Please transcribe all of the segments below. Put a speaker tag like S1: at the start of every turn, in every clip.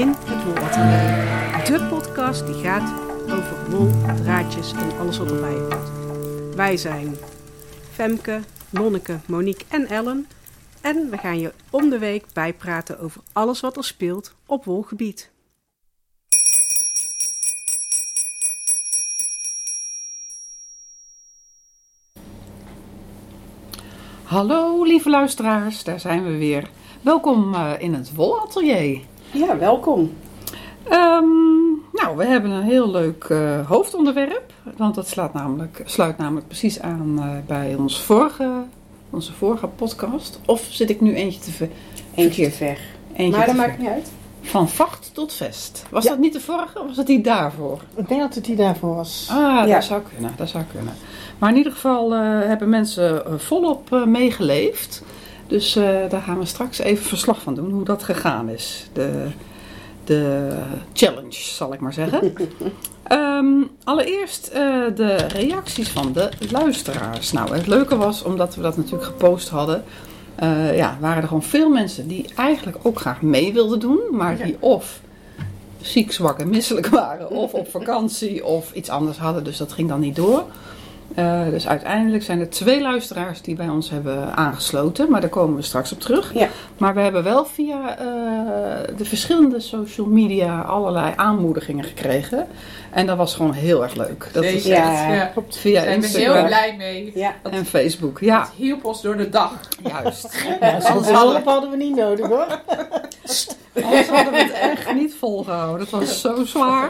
S1: in het Wolatelier. De podcast die gaat over wol, draadjes en alles wat erbij hoort. Wij zijn Femke, Nonneke, Monique en Ellen. En we gaan je om de week bijpraten over alles wat er speelt op wolgebied.
S2: Hallo lieve luisteraars, daar zijn we weer. Welkom in het Wolatelier.
S1: Ja, welkom.
S2: We hebben een heel leuk hoofdonderwerp. Want dat sluit namelijk precies aan bij onze vorige podcast. Of zit ik nu eentje te ver?
S1: Eentje te ver. Maar dat maakt niet uit.
S2: Van vacht tot vest. Was dat niet de vorige of was het die daarvoor?
S3: Ik denk dat het die daarvoor was.
S2: Dat zou kunnen. Maar in ieder geval hebben mensen volop meegeleefd. Dus daar gaan we straks even verslag van doen hoe dat gegaan is. De challenge, zal ik maar zeggen. Allereerst de reacties van de luisteraars. Nou, het leuke was, omdat we dat natuurlijk gepost hadden, waren er gewoon veel mensen die eigenlijk ook graag mee wilden doen, maar die of ziek, zwak en misselijk waren, of op vakantie, of iets anders hadden, dus dat ging dan niet door. Dus uiteindelijk zijn er 2 luisteraars die bij ons hebben aangesloten. Maar daar komen we straks op terug. Ja. Maar we hebben wel via de verschillende social media allerlei aanmoedigingen gekregen. En dat was gewoon heel erg leuk. Dat is echt via Instagram.
S4: Daar zijn we heel blij mee.
S2: Ja. En Facebook. Ja.
S4: Het hielp ons door de dag.
S2: Juist.
S3: Anders hadden we niet nodig hoor.
S2: Anders hadden we het echt niet volgehouden. Dat was zo zwaar.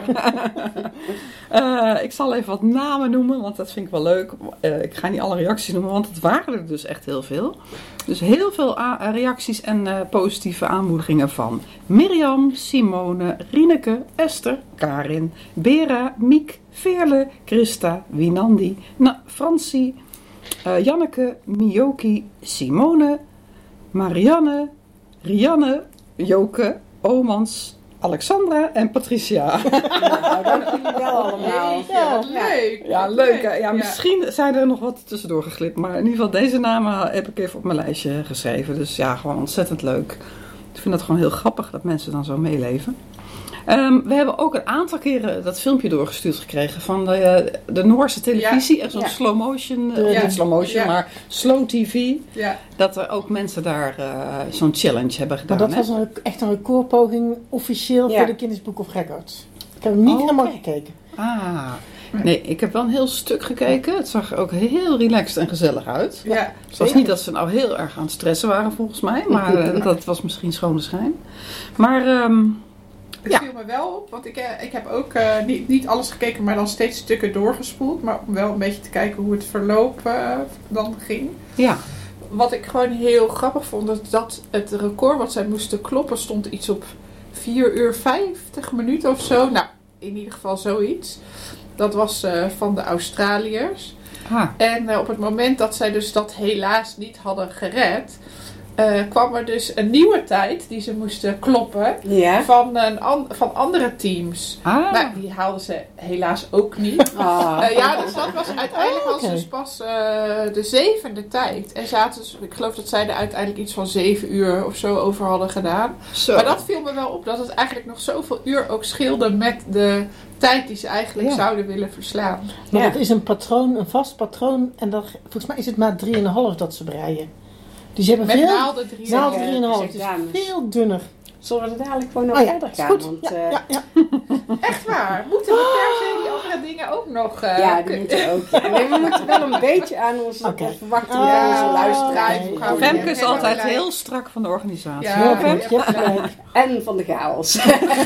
S2: Ik zal even wat namen noemen, want dat vind ik wel leuk. Ik ga niet alle reacties noemen, want het waren er dus echt heel veel. Dus heel veel reacties en positieve aanmoedigingen van Mirjam, Simone, Rieneke, Esther, Karin, Bera, Miek, Veerle, Christa, Winandi, Francie, Janneke, Miyoki, Simone, Marianne, Rianne, Joke, Omans, Alexandra en Patricia.
S1: Nou, dank jullie wel allemaal.
S4: Leuk.
S2: Ja, leuk. Hè? Ja, misschien zijn er nog wat tussendoor geglipt. Maar in ieder geval deze namen heb ik even op mijn lijstje geschreven. Dus ja, gewoon ontzettend leuk. Ik vind het gewoon heel grappig dat mensen dan zo meeleven. We hebben ook een aantal keren dat filmpje doorgestuurd gekregen van de Noorse televisie. Echt zo'n slow motion, niet slow motion, maar slow tv. Ja. Dat er ook mensen daar zo'n challenge hebben gedaan.
S3: Maar dat was echt een recordpoging officieel voor de Guinness Book of Records. Ik heb niet helemaal gekeken.
S2: Nee, ik heb wel een heel stuk gekeken. Het zag er ook heel relaxed en gezellig uit. Ja, het was niet dat ze nou heel erg aan het stressen waren volgens mij. Maar dat was misschien schone schijn. Maar
S4: het viel me wel op, want ik heb ook niet alles gekeken, maar dan steeds stukken doorgespoeld. Maar om wel een beetje te kijken hoe het verloop dan ging. Ja. Wat ik gewoon heel grappig vond, is dat het record wat zij moesten kloppen stond iets op 4 uur 50 minuten of zo. Nou, in ieder geval zoiets. Dat was van de Australiërs. En op het moment dat zij dus dat helaas niet hadden gered, kwam er dus een nieuwe tijd die ze moesten kloppen van andere teams. Nou, die haalden ze helaas ook niet. Dus dat was uiteindelijk was dus pas de 7e tijd. En ik geloof dat zij er uiteindelijk iets van 7 uur of zo over hadden gedaan. Zo. Maar dat viel me wel op, dat het eigenlijk nog zoveel uur ook scheelde met de tijd die ze eigenlijk zouden willen verslaan.
S3: Maar dat is een vast patroon. En volgens mij is het maar 3,5 dat ze breien. Dus je hebt
S4: met naalden 3,5.
S3: Het is veel dunner.
S1: Zullen we er dadelijk gewoon nog verder gaan?
S3: Goed.
S1: Want,
S4: Echt waar? Moeten we per se die andere dingen ook nog...
S1: die moeten ook. Ja. Nee, we moeten wel een beetje aan onze verwachtingen van onze luisteraars.
S2: Femke is altijd heel strak van de organisatie.
S1: En van de chaos.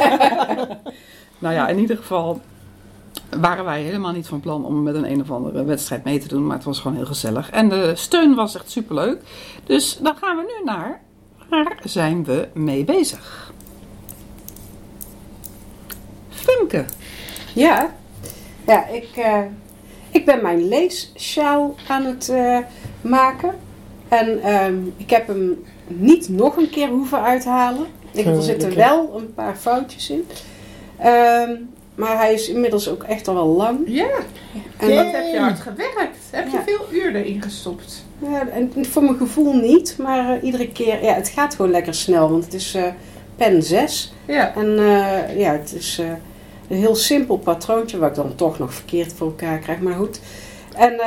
S2: Nou ja, in ieder geval waren wij helemaal niet van plan om met een of andere wedstrijd mee te doen. Maar het was gewoon heel gezellig. En de steun was echt superleuk. Dus dan gaan we nu naar waar zijn we mee bezig? Femke.
S1: Ja, ik ben mijn leessjaal aan het maken. En ik heb hem niet nog een keer hoeven uithalen. Er zitten wel een paar foutjes in. Maar hij is inmiddels ook echt al wel lang.
S4: Ja, en wat heb je hard gewerkt? Heb je veel uur erin gestopt?
S1: Ja, en voor mijn gevoel niet, maar iedere keer, het gaat gewoon lekker snel. Want het is pen 6.
S4: Ja.
S1: En het is een heel simpel patroontje, wat ik dan toch nog verkeerd voor elkaar krijg, maar goed. En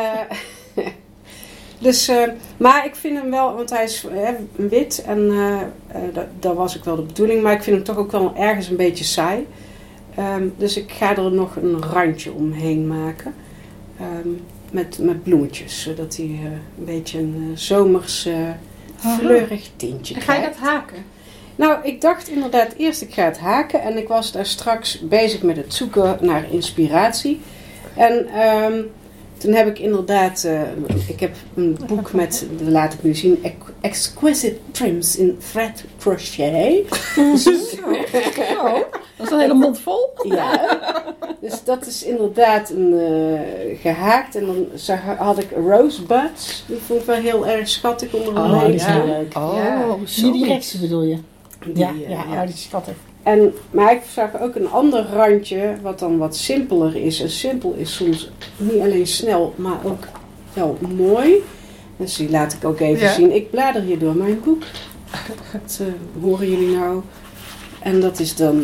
S1: dus, maar ik vind hem wel, want hij is wit en dat was ook wel de bedoeling, maar ik vind hem toch ook wel ergens een beetje saai. Dus ik ga er nog een randje omheen maken. Met bloemetjes, zodat hij een beetje een zomers fleurig tintje
S4: En
S1: krijgt.
S4: ga je dat haken?
S1: Nou, ik dacht inderdaad eerst ik ga het haken en ik was daar straks bezig met het zoeken naar inspiratie. En toen heb ik inderdaad, ik heb een boek met, dat laat ik nu zien, Exquisite Trims in Thread Crochet.
S2: Dat is een hele mond vol.
S1: Ja, dus dat is inderdaad gehaakt. En dan had ik rosebuds. Die vond ik wel heel erg schattig onder een
S3: Oh, die
S1: leek.
S3: zijn leuk.
S2: Zo.
S3: Die directie bedoel je?
S1: Die,
S3: Ja, die is schattig.
S1: Maar ik zag ook een ander randje, wat dan wat simpeler is. En simpel is soms niet alleen snel, maar ook wel mooi. Dus die laat ik ook even zien. Ik blader hier door mijn boek. Dat horen jullie nou. En dat is dan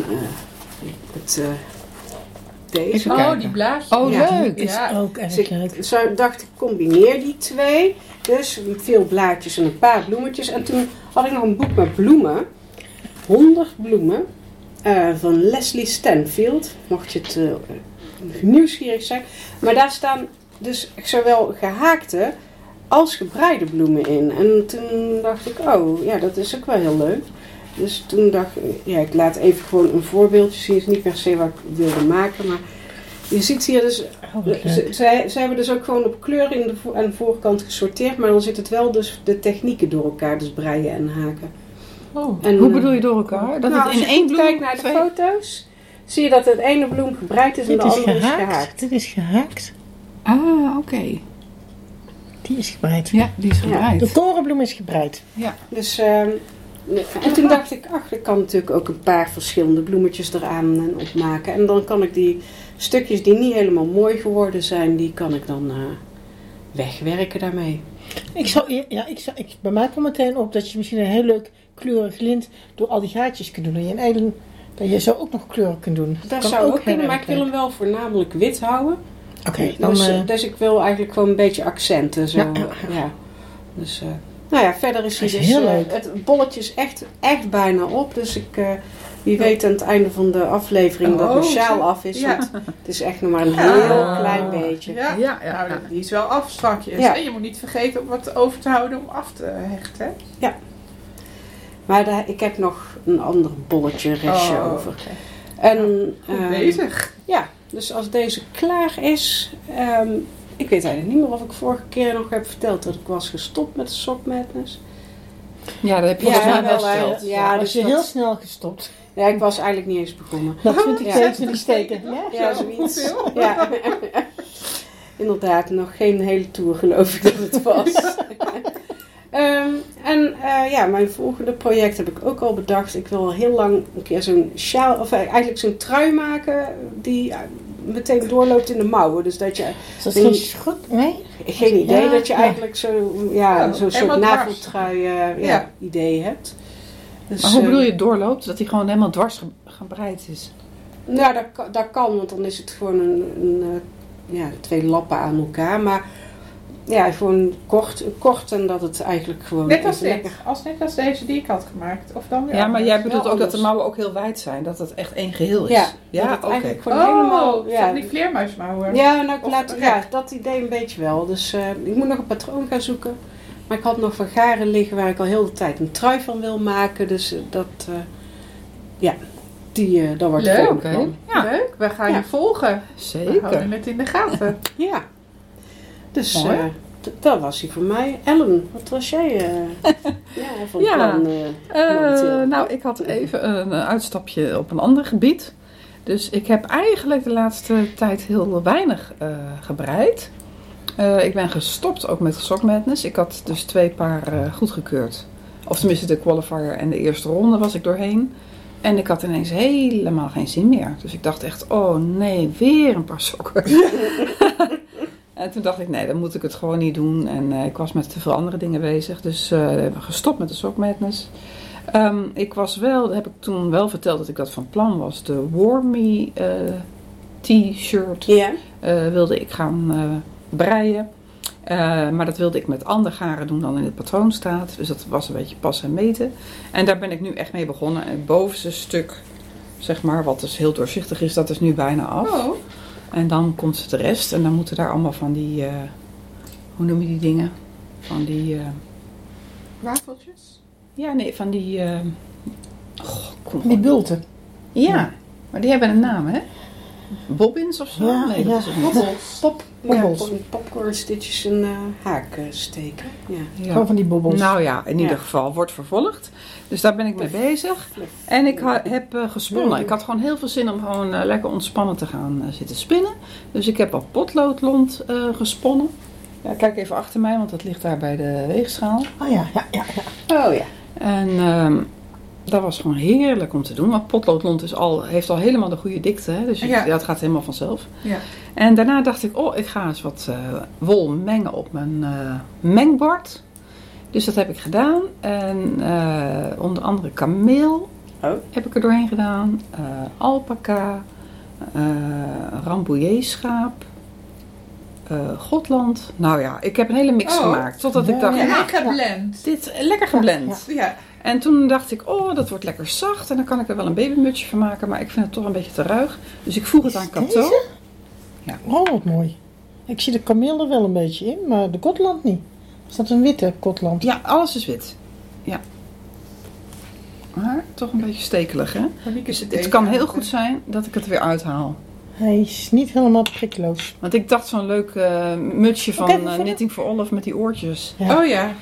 S1: deze.
S4: Oh, die blaadjes.
S2: Oh,
S1: Ja.
S2: leuk.
S3: Is
S4: Ja.
S3: ook erg
S1: Dus
S3: leuk.
S1: ik dacht, ik combineer die twee. Dus veel blaadjes en een paar bloemetjes. En toen had ik nog een boek met bloemen. 100 bloemen. Van Leslie Stanfield. Mocht je het nieuwsgierig zijn. Maar daar staan dus zowel gehaakte als gebreide bloemen in. En toen dacht ik, oh ja, dat is ook wel heel leuk. Dus toen dacht ik, ja, ik laat even gewoon een voorbeeldje zien. Het is niet per se wat ik wilde maken, maar je ziet hier dus, ze hebben dus ook gewoon op kleur aan de voorkant gesorteerd, maar dan zit het wel dus de technieken door elkaar, dus breien en haken.
S2: Oh,
S1: En,
S2: hoe bedoel je door elkaar? Dat het in één bloem...
S1: Kijk naar de foto's, zie je dat het ene bloem gebreid is en
S3: Dit
S1: de
S3: is
S1: andere is
S3: gehaakt.
S1: gehaakt.
S3: Dit is gehaakt.
S2: Ah, oké.
S3: Die is gebreid.
S2: Ja, die is gebreid.
S3: De korenbloem is gebreid.
S2: Ja.
S1: Dus, en toen dacht ik, ach, ik kan natuurlijk ook een paar verschillende bloemetjes eraan en opmaken. En dan kan ik die stukjes die niet helemaal mooi geworden zijn, die kan ik dan wegwerken daarmee.
S3: Bij mij kwam meteen op dat je misschien een heel leuk kleurig lint door al die gaatjes kunt doen. En dat je zo ook nog kleuren kunt doen.
S1: Dat
S3: kan
S1: zou ook
S3: heel
S1: kunnen, maar
S3: erg
S1: ik wil hem wel voornamelijk wit houden.
S3: Oké, dan...
S1: Dus ik wil eigenlijk gewoon een beetje accenten. Zo. Ja. Dus, nou ja, verder is hij
S3: Dat is
S1: dus...
S3: heel leuk.
S1: Het bolletje is echt bijna op. Dus wie weet aan het einde van de aflevering dat mijn sjaal af is.
S4: Ja.
S1: Want het is echt nog maar een heel klein beetje.
S4: Ja,
S2: Ja.
S4: Nou, die is wel af strakjes.
S1: Ja.
S4: En je moet niet vergeten om wat over te houden om af te hechten.
S1: Maar ik heb nog een ander bolletje restje over.
S4: Okay.
S1: En,
S4: Goed bezig.
S1: Ja, dus als deze klaar is... ik weet eigenlijk niet meer of ik vorige keer nog heb verteld dat ik was gestopt met de Sock Madness.
S2: Ja, dat heb je
S1: Ja,
S2: volgens mij
S1: wel,
S2: wel verteld.
S1: ja,
S3: dus
S1: dus
S3: je
S1: dat-
S3: heel snel gestopt.
S1: Ja, ik was eigenlijk niet eens begonnen.
S3: Na 20
S1: Ja.
S3: tekens die steken.
S1: Ja,
S4: Zo,
S1: zoiets.
S4: hoeveel?
S1: Ja. Inderdaad, nog geen hele tour geloof ik dat het was. Mijn volgende project heb ik ook al bedacht. Ik wil al heel lang een keer zo'n sjaal, of eigenlijk zo'n trui maken die meteen doorloopt in de mouwen. Dus dat je...
S3: Is dat geen schot? Nee?
S1: Geen idee
S3: Ja,
S1: dat je
S3: ja.
S1: eigenlijk zo'n soort
S4: helemaal dwars.
S1: naveltrui
S4: Ja.
S1: idee hebt. Dus,
S2: Maar hoe bedoel je doorloopt? Dat hij gewoon helemaal dwars gebreid is?
S1: Nou, dat kan, want dan is het gewoon twee lappen aan elkaar. Maar ja, gewoon kort en dat het eigenlijk gewoon
S4: Net als
S1: even
S4: dit. Net als deze die ik had gemaakt. Of dan weer
S2: Ja, maar jij
S1: wel
S2: bedoelt ook dat de
S1: anders.
S2: mouwen ook heel wijd zijn. Dat het echt één geheel is.
S1: Ja, dat het
S2: oké.
S1: eigenlijk gewoon
S4: Oh,
S1: helemaal...
S4: ja. Die vleermuismouwen.
S1: Ja, nou,
S4: Of-
S1: dat idee een beetje wel. Dus ik moet nog een patroon gaan zoeken. Maar ik had nog van garen liggen waar ik al heel de tijd een trui van wil maken. Dus dat wordt
S4: Leuk,
S1: gewoon
S2: oké.
S1: plan.
S2: Ja.
S4: Leuk, we gaan
S1: Ja.
S4: je volgen. We houden
S2: Zeker.
S4: het in de gaten.
S1: Ja. Dus
S2: Mooi.
S1: dat was hij voor mij. Ellen, wat was jij van
S2: Ja,
S1: plan momenteel?
S2: Nou, ik had even een uitstapje op een ander gebied. Dus ik heb eigenlijk de laatste tijd heel weinig gebreid. Ik ben gestopt ook met Sock Madness. Ik had dus 2 paar goedgekeurd. Of tenminste de qualifier en de eerste ronde was ik doorheen. En ik had ineens helemaal geen zin meer. Dus ik dacht echt, oh nee, weer een paar sokken. En toen dacht ik, nee, dan moet ik het gewoon niet doen. En ik was met te veel andere dingen bezig. Dus we hebben gestopt met de Sock Madness. Ik was wel, heb ik toen wel verteld dat ik dat van plan was. De Warm Me t-shirt wilde ik gaan breien. Maar dat wilde ik met andere garen doen dan in het patroon staat. Dus dat was een beetje passen en meten. En daar ben ik nu echt mee begonnen. En het bovenste stuk, zeg maar, wat dus heel doorzichtig is, dat is nu bijna af.
S4: Oh.
S2: En dan komt de rest. En dan moeten daar allemaal van die, hoe noem je die dingen? Van die...
S4: Wafeltjes?
S2: Ja, nee, van die...
S3: Die bulten.
S2: Ja, maar die hebben een naam, hè? Bobbins of zo?
S3: Ja,
S2: nee, dat is het niet.
S3: Bobbels.
S1: Popcorn stitches en haak steken. Ja.
S2: Ja.
S3: Gewoon van die bobbels.
S2: Nou ja, in ieder geval wordt vervolgd. Dus daar ben ik mee bezig. En ik heb gesponnen. Ik had gewoon heel veel zin om gewoon lekker ontspannen te gaan zitten spinnen. Dus ik heb al potloodlont gesponnen. Ja, kijk even achter mij, want dat ligt daar bij de weegschaal.
S3: Oh ja.
S1: Oh ja.
S2: En dat was gewoon heerlijk om te doen. Want potloodlont heeft al helemaal de goede dikte. Hè? Dus het gaat helemaal vanzelf.
S4: Ja.
S2: En daarna dacht ik, ik ga eens wat wol mengen op mijn mengbord. Dus dat heb ik gedaan. En onder andere kameel heb ik er doorheen gedaan. Alpaca. Rambouillet schaap. Gotland. Nou ja, ik heb een hele mix gemaakt. Totdat ik dacht,
S4: geblend.
S2: Dit lekker geblend.
S4: Ja.
S2: En toen dacht ik, dat wordt lekker zacht. En dan kan ik er wel een babymutsje van maken. Maar ik vind het toch een beetje te ruig. Dus ik voeg het aan Kato. Ja.
S3: Oh, wat mooi. Ik zie de kameel er wel een beetje in, maar de Gotland niet. Is dat een witte Gotland?
S2: Ja, alles is wit. Ja. Maar toch een beetje stekelig, hè? Dus het kan heel goed zijn dat ik het weer uithaal.
S3: Hij is niet helemaal prikkeloos.
S2: Want ik dacht zo'n leuk mutsje van Knitting for Olive met die oortjes.
S3: Ja.
S4: Oh ja.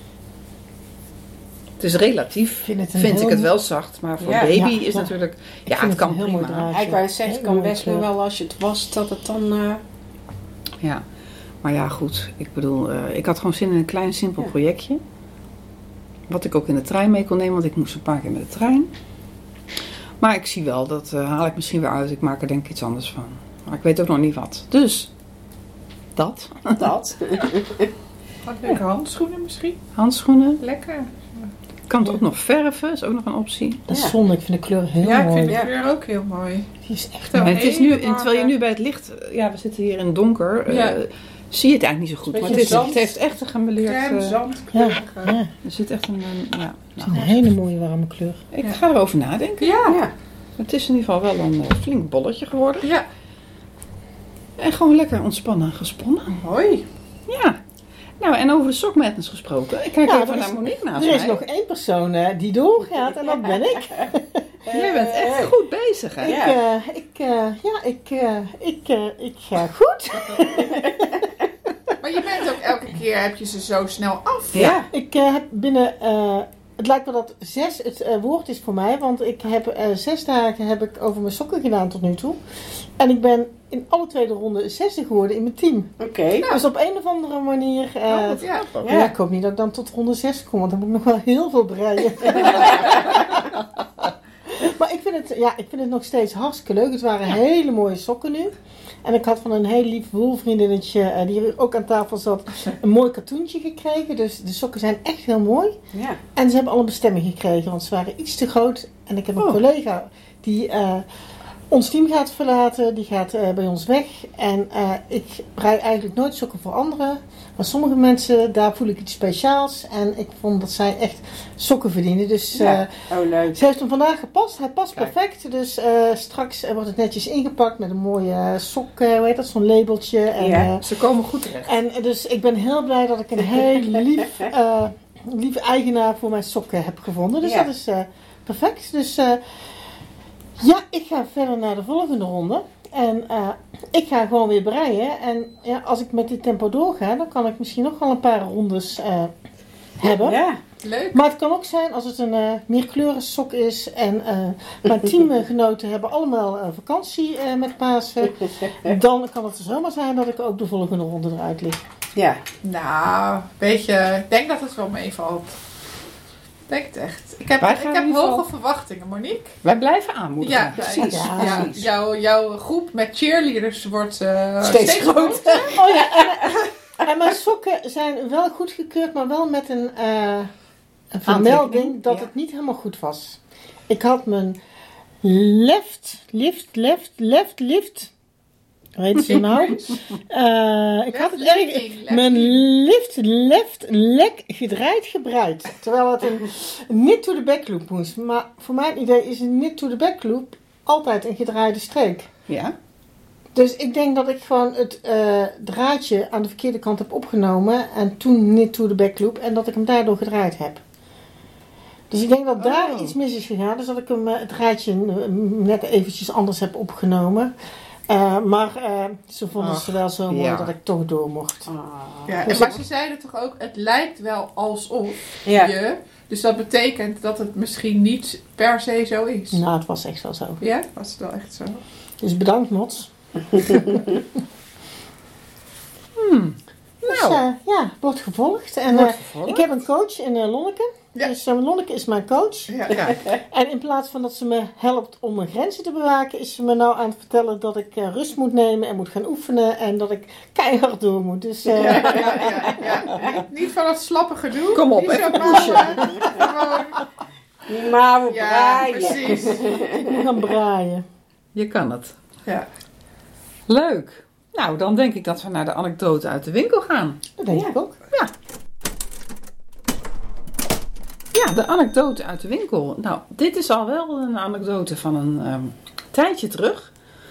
S2: Het is relatief, vind ik het wel zacht. Maar voor baby is natuurlijk... Ja, het kan
S3: heel mooi
S2: prima.
S3: draadje.
S1: Ik wou zeggen, het kan best wel als je het wast, dat het dan...
S2: Ja, maar ja, goed. Ik bedoel, ik had gewoon zin in een klein, simpel projectje. Wat ik ook in de trein mee kon nemen, want ik moest een paar keer met de trein. Maar ik zie wel, dat haal ik misschien weer uit. Ik maak er denk ik iets anders van. Maar ik weet ook nog niet wat. Dus, dat.
S1: Dat.
S4: Wat leuke handschoenen misschien.
S2: Handschoenen.
S4: Lekker.
S2: Kan het ook nog verven, is ook nog een optie.
S3: Dat is zonde, ik vind de kleur heel mooi.
S4: Ja, ik vind de kleur ook heel mooi.
S3: Die is echt
S2: En
S3: mooi.
S2: het is nu, terwijl je nu bij het licht... Ja, we zitten hier in het donker. Zie je het eigenlijk niet zo goed. Maar het heeft echt een gemeleerd...
S4: Crème, zand,
S3: Ja.
S2: Er zit echt een...
S3: Het is een hele mooie warme kleur.
S2: Ik ga erover nadenken.
S4: Ja.
S2: Het is in ieder geval wel een flink bolletje geworden.
S4: Ja.
S2: En gewoon lekker ontspannen gesponnen.
S4: Mooi.
S2: Ja. Nou, en over de Sock Madness gesproken. Ik kijk even naar Monique naast mij.
S3: Er is nog één persoon die doorgaat en dat ben ik.
S2: Jij bent echt goed bezig, hè?
S3: Ik ga goed.
S4: Maar je bent ook elke keer, heb je ze zo snel af.
S2: Ja.
S3: Ik heb binnen... het lijkt wel dat 6 het woord is voor mij. Want ik heb 6 dagen heb ik over mijn sokken gedaan tot nu toe. En ik ben in alle 2 ronden 6e geworden in mijn team.
S1: Oké.
S3: Dus op een of andere manier...
S4: Ja.
S3: ik hoop niet dat ik dan tot ronde 6 kom. Want dan moet ik nog wel heel veel breien. Maar ik vind het nog steeds hartstikke leuk. Het waren hele mooie sokken nu. En ik had van een heel lief woelvriendinnetje, die hier ook aan tafel zat, een mooi katoentje gekregen. Dus de sokken zijn echt heel mooi.
S1: Ja.
S3: En ze hebben al een bestemming gekregen, want ze waren iets te groot. En ik heb een collega die ons team gaat verlaten. Die gaat bij ons weg. En ik brei eigenlijk nooit sokken voor anderen. Maar sommige mensen, daar voel ik iets speciaals. En ik vond dat zij echt sokken verdienen. Dus
S1: leuk.
S3: ze heeft hem vandaag gepast. Hij past perfect. Dus straks wordt het netjes ingepakt met een mooie sok. Hoe heet dat? Zo'n labeltje. En,
S2: ze komen goed terecht.
S3: En dus ik ben heel blij dat ik een heel lieve eigenaar voor mijn sokken heb gevonden. Dus dat is perfect. Dus ik ga verder naar de volgende ronde. En ik ga gewoon weer breien. En als ik met dit tempo doorga, dan kan ik misschien nog wel een paar rondes hebben.
S1: Ja.
S4: Leuk.
S3: Maar het kan ook zijn als het een meerkleurig sok is. En mijn teamgenoten hebben allemaal vakantie met Pasen. Dan kan het zomaar zijn dat ik ook de volgende ronde eruit lig.
S1: Ja.
S4: Nou, weet je, ik denk dat het wel meevalt. Ik denk het echt. Ik heb hoge verwachtingen, Monique.
S2: Wij blijven aanmoedigen.
S4: Ja,
S1: precies.
S4: Ja. Jouw groep met cheerleaders wordt steeds groter.
S3: En mijn sokken zijn wel goedgekeurd, maar wel met een een vermelding dat het niet helemaal goed was. Ik had mijn lift. Hoe heet ze nou? Ik had het erg. Mijn lift lek gedraaid gebreid. Terwijl het een knit to the back loop moest. Maar voor mijn idee is een knit to the back loop altijd een gedraaide streek.
S2: Ja.
S3: Dus ik denk dat ik gewoon het draadje aan de verkeerde kant heb opgenomen. En toen knit to the back loop. En dat ik hem daardoor gedraaid heb. Dus ik denk dat daar iets mis is gegaan. Dus dat ik hem het draadje net eventjes anders heb opgenomen. Maar ze vonden ze wel zo mooi dat ik toch door mocht.
S4: Ja, dus maar ze zeiden toch ook, het lijkt wel alsof je... Dus dat betekent dat het misschien niet per se zo is.
S3: Nou, het was echt wel zo.
S4: Ja, was het wel echt zo.
S3: Dus bedankt, Mots. Dus wordt gevolgd. En ik heb een coach in Lonneke. Ja. Dus Lonneke is mijn coach. Ja. En in plaats van dat ze me helpt om mijn grenzen te bewaken, is ze me nou aan het vertellen dat ik rust moet nemen en moet gaan oefenen en dat ik keihard door moet. Dus,
S4: Niet van het slappe gedoe.
S2: Kom op, even pushen.
S1: Maar we braaien.
S4: Precies.
S3: Ik moet gaan braaien.
S2: Je kan het.
S4: Ja.
S2: Leuk. Nou, dan denk ik dat we naar de anekdote uit de winkel gaan.
S3: Dat denk ik ook.
S2: Ja. Ja, de anekdote uit de winkel. Nou, dit is al wel een anekdote van een tijdje terug.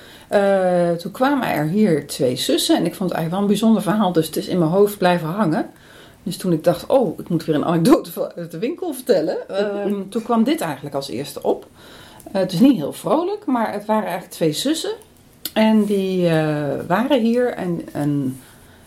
S2: Toen kwamen er hier 2 zussen. En ik vond het eigenlijk wel een bijzonder verhaal. Dus het is in mijn hoofd blijven hangen. Dus toen ik dacht, ik moet weer een anekdote uit de winkel vertellen. Toen kwam dit eigenlijk als eerste op. Het is niet heel vrolijk, maar het waren eigenlijk 2 zussen. En die waren hier. En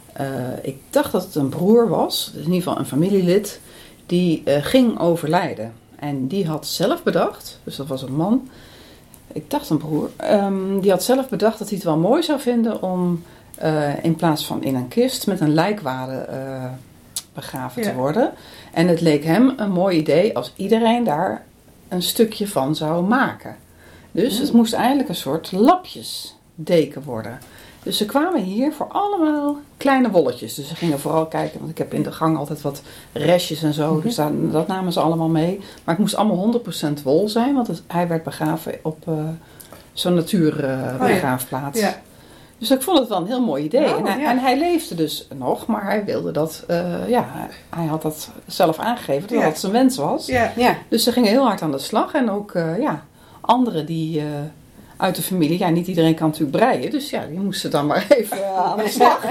S2: ik dacht dat het een broer was. Dus in ieder geval een familielid. Die ging overlijden. En die had zelf bedacht, dus dat was een man, ik dacht een broer, die had zelf bedacht dat hij het wel mooi zou vinden om in plaats van in een kist met een lijkwade begraven te worden. En het leek hem een mooi idee als iedereen daar een stukje van zou maken. Dus het moest eigenlijk een soort lapjesdeken worden. Dus ze kwamen hier voor allemaal kleine wolletjes. Dus ze gingen vooral kijken, want ik heb in de gang altijd wat restjes en zo. Dus dat namen ze allemaal mee. Maar het moest allemaal 100% wol zijn, want hij werd begraven op zo'n natuurbegraafplaats. Ja. Dus ik vond het wel een heel mooi idee. En hij leefde dus nog, maar hij wilde dat, hij had dat zelf aangegeven dat dat zijn wens was. Ja. Ja. Dus ze gingen heel hard aan de slag. En ook anderen die... uit de familie. Ja, niet iedereen kan natuurlijk breien. Dus ja, die moesten dan maar even aan de slag.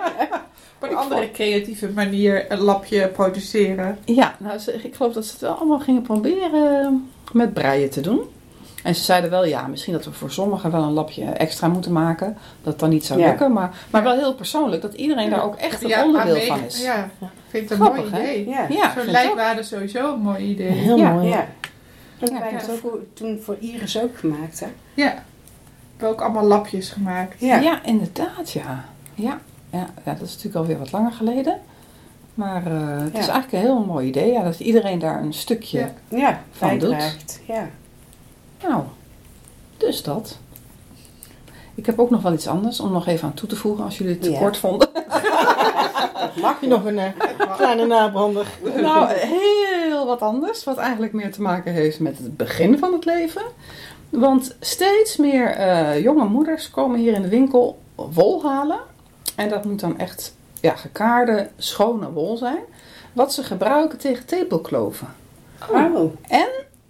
S4: Op een andere creatieve manier een lapje produceren.
S2: Ja, nou, ik geloof dat ze het wel allemaal gingen proberen met breien te doen. En ze zeiden wel, misschien dat we voor sommigen wel een lapje extra moeten maken. Dat het dan niet zou lukken. Maar wel heel persoonlijk, dat iedereen daar ook echt een onderdeel van is.
S4: Ja, ik vind het een mooi idee. Ja, zo'n lijkwade sowieso een mooi idee.
S3: Heel mooi.
S1: Ja. Dat hebben wij toen voor Iris ook gemaakt, hè?
S4: Ja. We hebben ook allemaal lapjes gemaakt.
S2: Ja, inderdaad, ja, dat is natuurlijk alweer wat langer geleden. Maar het is eigenlijk een heel mooi idee. Ja, dat iedereen daar een stukje van doet.
S1: Ja.
S2: Nou, dus dat. Ik heb ook nog wel iets anders om nog even aan toe te voegen als jullie het te kort vonden.
S3: Mag je nog een kleine nabrander?
S2: Nou, heel wat anders. Wat eigenlijk meer te maken heeft met het begin van het leven. Want steeds meer jonge moeders komen hier in de winkel wol halen. En dat moet dan echt gekaarde, schone wol zijn. Wat ze gebruiken tegen tepelkloven.
S1: Oh.
S2: En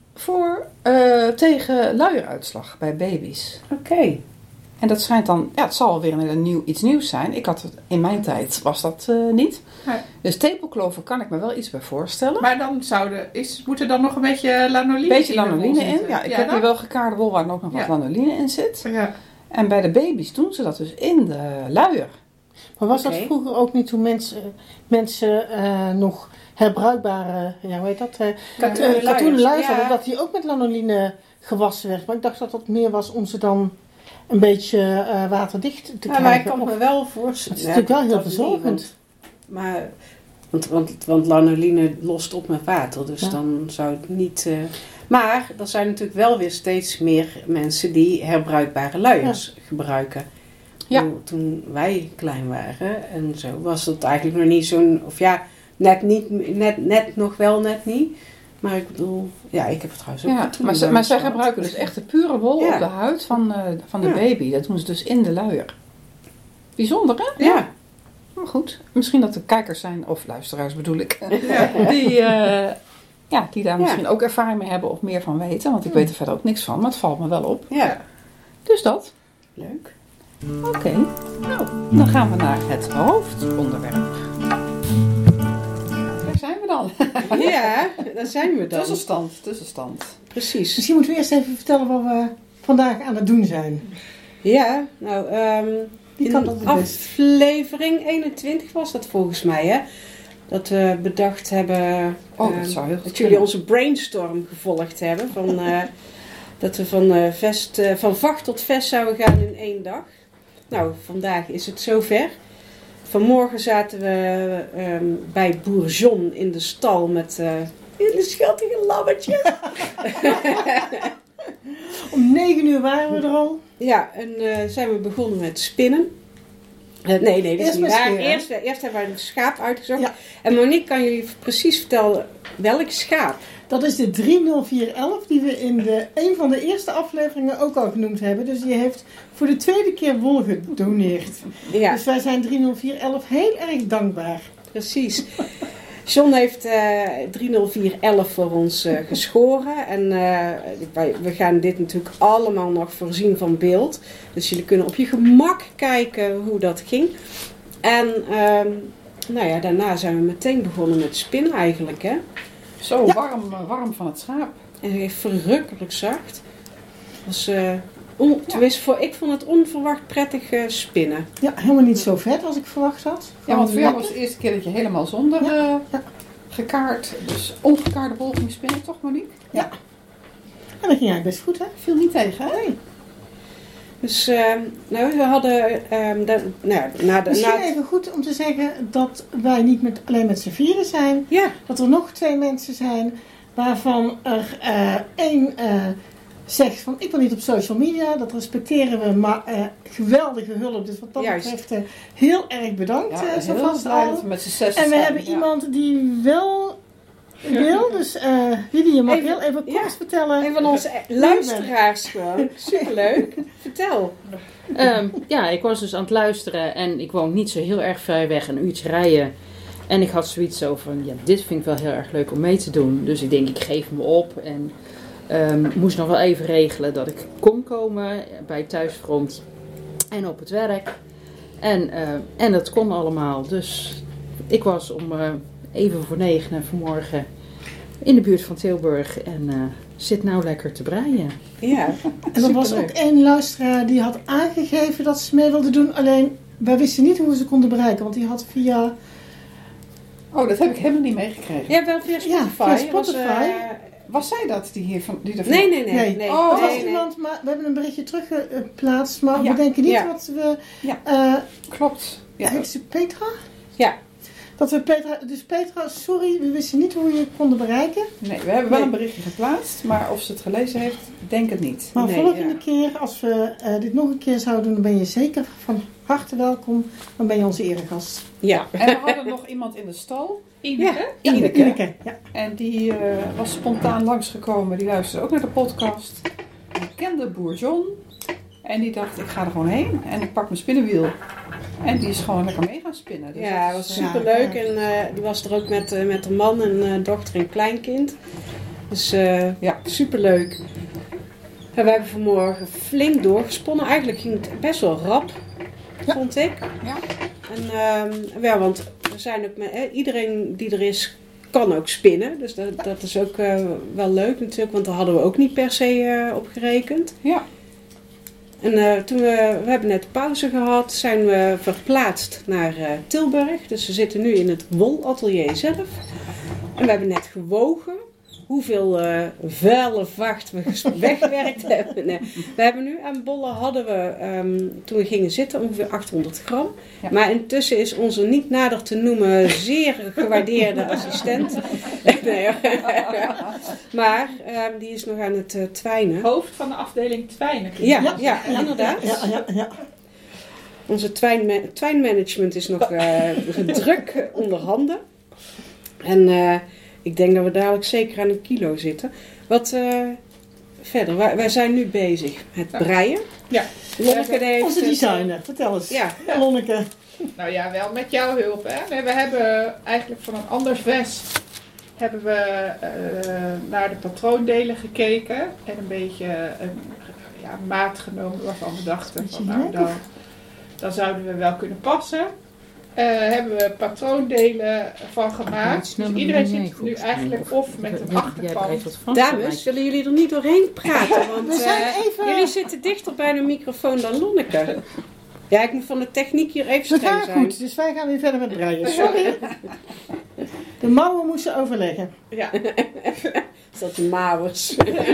S2: tegen luieruitslag bij baby's.
S1: Oké.
S2: En dat schijnt dan, het zal weer iets nieuws zijn. In mijn tijd was dat niet. Nee. Dus tepelkloven kan ik me wel iets bij voorstellen.
S4: Maar dan moet er dan nog een beetje lanoline in?
S2: Beetje lanoline in. Ja, ik heb hier wel gekaarde wol waar ook nog wat lanoline in zit. Ja. En bij de baby's doen ze dat dus in de luier.
S3: Maar was dat vroeger ook niet toen mensen nog herbruikbare, hoe heet dat? Katoenen luiers hadden, dat die ook met lanoline gewassen werd. Maar ik dacht dat dat meer was om ze dan een beetje waterdicht te krijgen.
S1: Maar ik kan me wel voorstellen.
S3: Het is natuurlijk wel heel verzorgend.
S1: Maar, want lanoline lost op met water, dus dan zou het niet... Maar er zijn natuurlijk wel weer steeds meer mensen die herbruikbare luiers gebruiken. Ja. Toen wij klein waren en zo was het eigenlijk nog niet zo'n... Net nog wel, net niet. Maar ik bedoel, ja, ik heb het trouwens ook
S2: maar zij gebruiken dus echt de pure wol op de huid van de baby. Dat doen ze dus in de luier. Bijzonder, hè?
S1: Ja.
S2: Maar goed, misschien dat er kijkers zijn, of luisteraars bedoel ik, die daar misschien ook ervaring mee hebben of meer van weten. Want ik weet er verder ook niks van, maar het valt me wel op.
S1: Ja.
S2: Dus dat.
S1: Leuk.
S2: Oké. Nou, dan gaan we naar het hoofdonderwerp. Daar zijn we dan.
S1: Ja, daar zijn we dan.
S2: Tussenstand.
S1: Precies.
S3: Misschien moeten we eerst even vertellen wat we vandaag aan het doen zijn.
S1: Ja, nou, in aflevering 21 was dat volgens mij, hè? Dat we bedacht hebben dat jullie onze brainstorm gevolgd hebben. Dat we van vacht tot vest zouden gaan in 1 dag. Nou, vandaag is het zover. Vanmorgen zaten we bij Boer John in de stal met hele schattige lammetjes.
S3: Om 9 uur waren we er al.
S1: Ja, en zijn we begonnen met spinnen. Nee, dat is niet waar. Eerst hebben we een schaap uitgezocht. Ja. En Monique, kan jullie precies vertellen welk schaap?
S3: Dat is de 30411 die we in een van de eerste afleveringen ook al genoemd hebben. Dus die heeft voor de 2e keer wol gedoneerd. Ja. Dus wij zijn 30411 heel erg dankbaar.
S1: Precies. John heeft 30411 voor ons geschoren. En we gaan dit natuurlijk allemaal nog voorzien van beeld. Dus jullie kunnen op je gemak kijken hoe dat ging. En daarna zijn we meteen begonnen met spinnen eigenlijk, hè.
S2: Zo warm van het schaap.
S1: En verrukkelijk zacht. Ik vond het onverwacht prettig spinnen.
S3: Ja, helemaal niet zo vet als ik verwacht had.
S2: Ja, want voor jou was het de eerste keer dat je helemaal zonder gekaard, dus ongekaarde wol ging spinnen, toch Monique?
S3: Ja. En dat ging eigenlijk best goed, hè?
S2: Viel niet tegen, hè?
S3: Nee.
S1: Dus we hadden...
S3: Misschien even goed om te zeggen dat wij niet alleen met z'n vieren zijn.
S1: Ja.
S3: Dat er nog 2 mensen zijn waarvan er 1 zegt van ik wil niet op social media. Dat respecteren we, maar geweldige hulp. Dus wat dat betreft heel erg bedankt. Zo vast al. En we hebben iemand die wel wil. Dus Lydie, je mag heel even kort vertellen.
S1: Een van onze luisteraars gewoon. Superleuk. Vertel.
S5: Ik was dus aan het luisteren en ik woon niet zo heel erg ver weg, een uurtje rijden. En ik had zoiets over van, dit vind ik wel heel erg leuk om mee te doen. Dus ik denk, ik geef me op en moest nog wel even regelen dat ik kon komen bij thuisfront en op het werk. En dat kon allemaal. Dus ik was om even voor 9 vanmorgen in de buurt van Tilburg en zit nou lekker te breien.
S1: Ja,
S3: en er was ook 1 luisteraar die had aangegeven dat ze mee wilde doen. Alleen, wij wisten niet hoe we ze konden bereiken, want die had via...
S2: Oh, dat heb ik helemaal niet meegekregen.
S1: Ja, wel via Spotify.
S3: Ja, via Spotify.
S2: Was zij dat die ervan?
S1: Nee.
S3: Oh, was iemand, maar we hebben een berichtje teruggeplaatst, maar we denken niet wat we...
S2: Klopt. Ja.
S3: Heet ze Petra?
S1: Ja.
S3: Dat we Petra, sorry, we wisten niet hoe je het konden bereiken.
S2: Nee, we hebben wel een berichtje geplaatst, maar of ze het gelezen heeft, denk het niet.
S3: Maar volgende keer, als we dit nog een keer zouden doen, dan ben je zeker van harte welkom. Dan ben je onze eregast.
S1: Ja.
S2: En we hadden nog iemand in de stal.
S1: Ineke.
S3: Ja.
S2: En die was spontaan langsgekomen. Die luisterde ook naar de podcast. Die kende Boer John. En die dacht, ik ga er gewoon heen. En ik pak mijn spinnenwiel. En die is gewoon lekker mee gaan spinnen. Dus
S1: ja, dat was superleuk. En die was er ook met haar man en dochter en kleinkind. Dus superleuk. En we hebben vanmorgen flink doorgesponnen. Eigenlijk ging het best wel rap, vond ik.
S2: Ja.
S1: En want we zijn ook met iedereen die er is, kan ook spinnen. Dus dat is ook wel leuk natuurlijk, want daar hadden we ook niet per se op gerekend.
S2: Ja.
S1: En we hebben net pauze gehad, zijn we verplaatst naar Tilburg. Dus we zitten nu in het wolatelier zelf. En we hebben net gewogen hoeveel vuile vacht we weggewerkt hebben. Nee. We hebben nu aan bollen hadden we, toen we gingen zitten, ongeveer 800 gram. Ja. Maar intussen is onze niet nader te noemen zeer gewaardeerde assistent. Maar die is nog aan het twijnen.
S4: Hoofd van de afdeling twijnen.
S1: Ja, inderdaad.
S3: Ja.
S1: Onze twijnmanagement is nog druk onder handen. En ik denk dat we dadelijk zeker aan 1 kilo zitten. Wat verder, wij zijn nu bezig met breien.
S4: Ja.
S1: Lonneke heeft
S3: onze designer, vertel eens.
S1: Ja.
S3: Lonneke.
S4: Nou ja, wel met jouw hulp. Hè? We hebben eigenlijk van een ander vest hebben we naar de patroondelen gekeken. En een beetje een maat genomen waarvan we dachten van nou, dan zouden we wel kunnen passen. Hebben we patroondelen van gemaakt. Dus iedereen zit nu eigenlijk of met een achterkant.
S1: Dames, willen jullie er niet doorheen praten? Want jullie zitten dichter bij de microfoon dan Lonneke. Ja, ik moet van de techniek hier even streng zijn.
S3: We gaan goed, dus wij gaan weer verder met breien. Sorry. De mouwen moesten overleggen.
S4: Ja.
S1: Is dat de mouwers?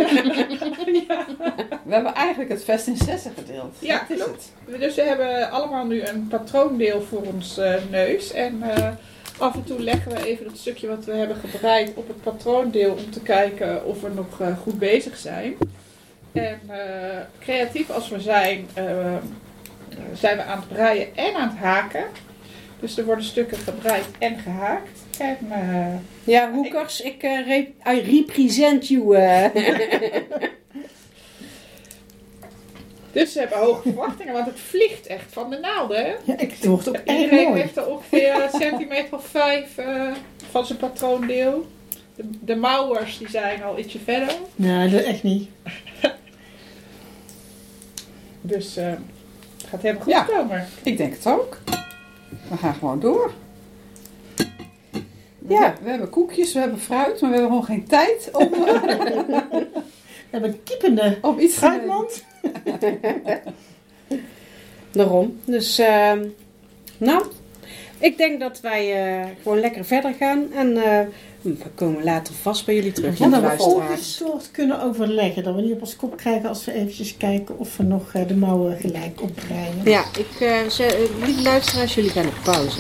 S2: We hebben eigenlijk het vest in 6 gedeeld.
S4: Ja, klopt. Dus we hebben allemaal nu een patroondeel voor ons neus. En af en toe leggen we even dat stukje wat we hebben gebreid op het patroondeel om te kijken of we nog goed bezig zijn. En creatief als we zijn, zijn we aan het breien en aan het haken. Dus er worden stukken gebreid en gehaakt. En,
S1: ja, hoekers, ik represent you.
S4: Dus ze hebben hoge verwachtingen, want het vliegt echt van de naalden. Hè?
S3: Ja, het wordt ook erg
S4: Iedereen
S3: mooi.
S4: heeft er ongeveer een centimeter of 5 van zijn patroondeel. De mouwers die zijn al ietsje verder.
S3: Nee, dat echt niet.
S4: Dus het gaat helemaal goed komen.
S2: Ik denk het ook. We gaan gewoon door.
S1: Ja.
S2: We hebben koekjes, we hebben fruit, maar we hebben gewoon geen tijd om
S3: We hebben een kiepende
S2: op iets
S3: fruitmand.
S1: Daarom. Dus, nou, ik denk dat wij gewoon lekker verder gaan. En we komen later vast bij jullie terug.
S3: En dat we
S1: luisteraars.
S3: ongestoord kunnen overleggen. Dat we niet op ons kop krijgen als we eventjes kijken of we nog de mouwen gelijk opbreien.
S1: Ja, lieve luisteraars, jullie gaan op pauze.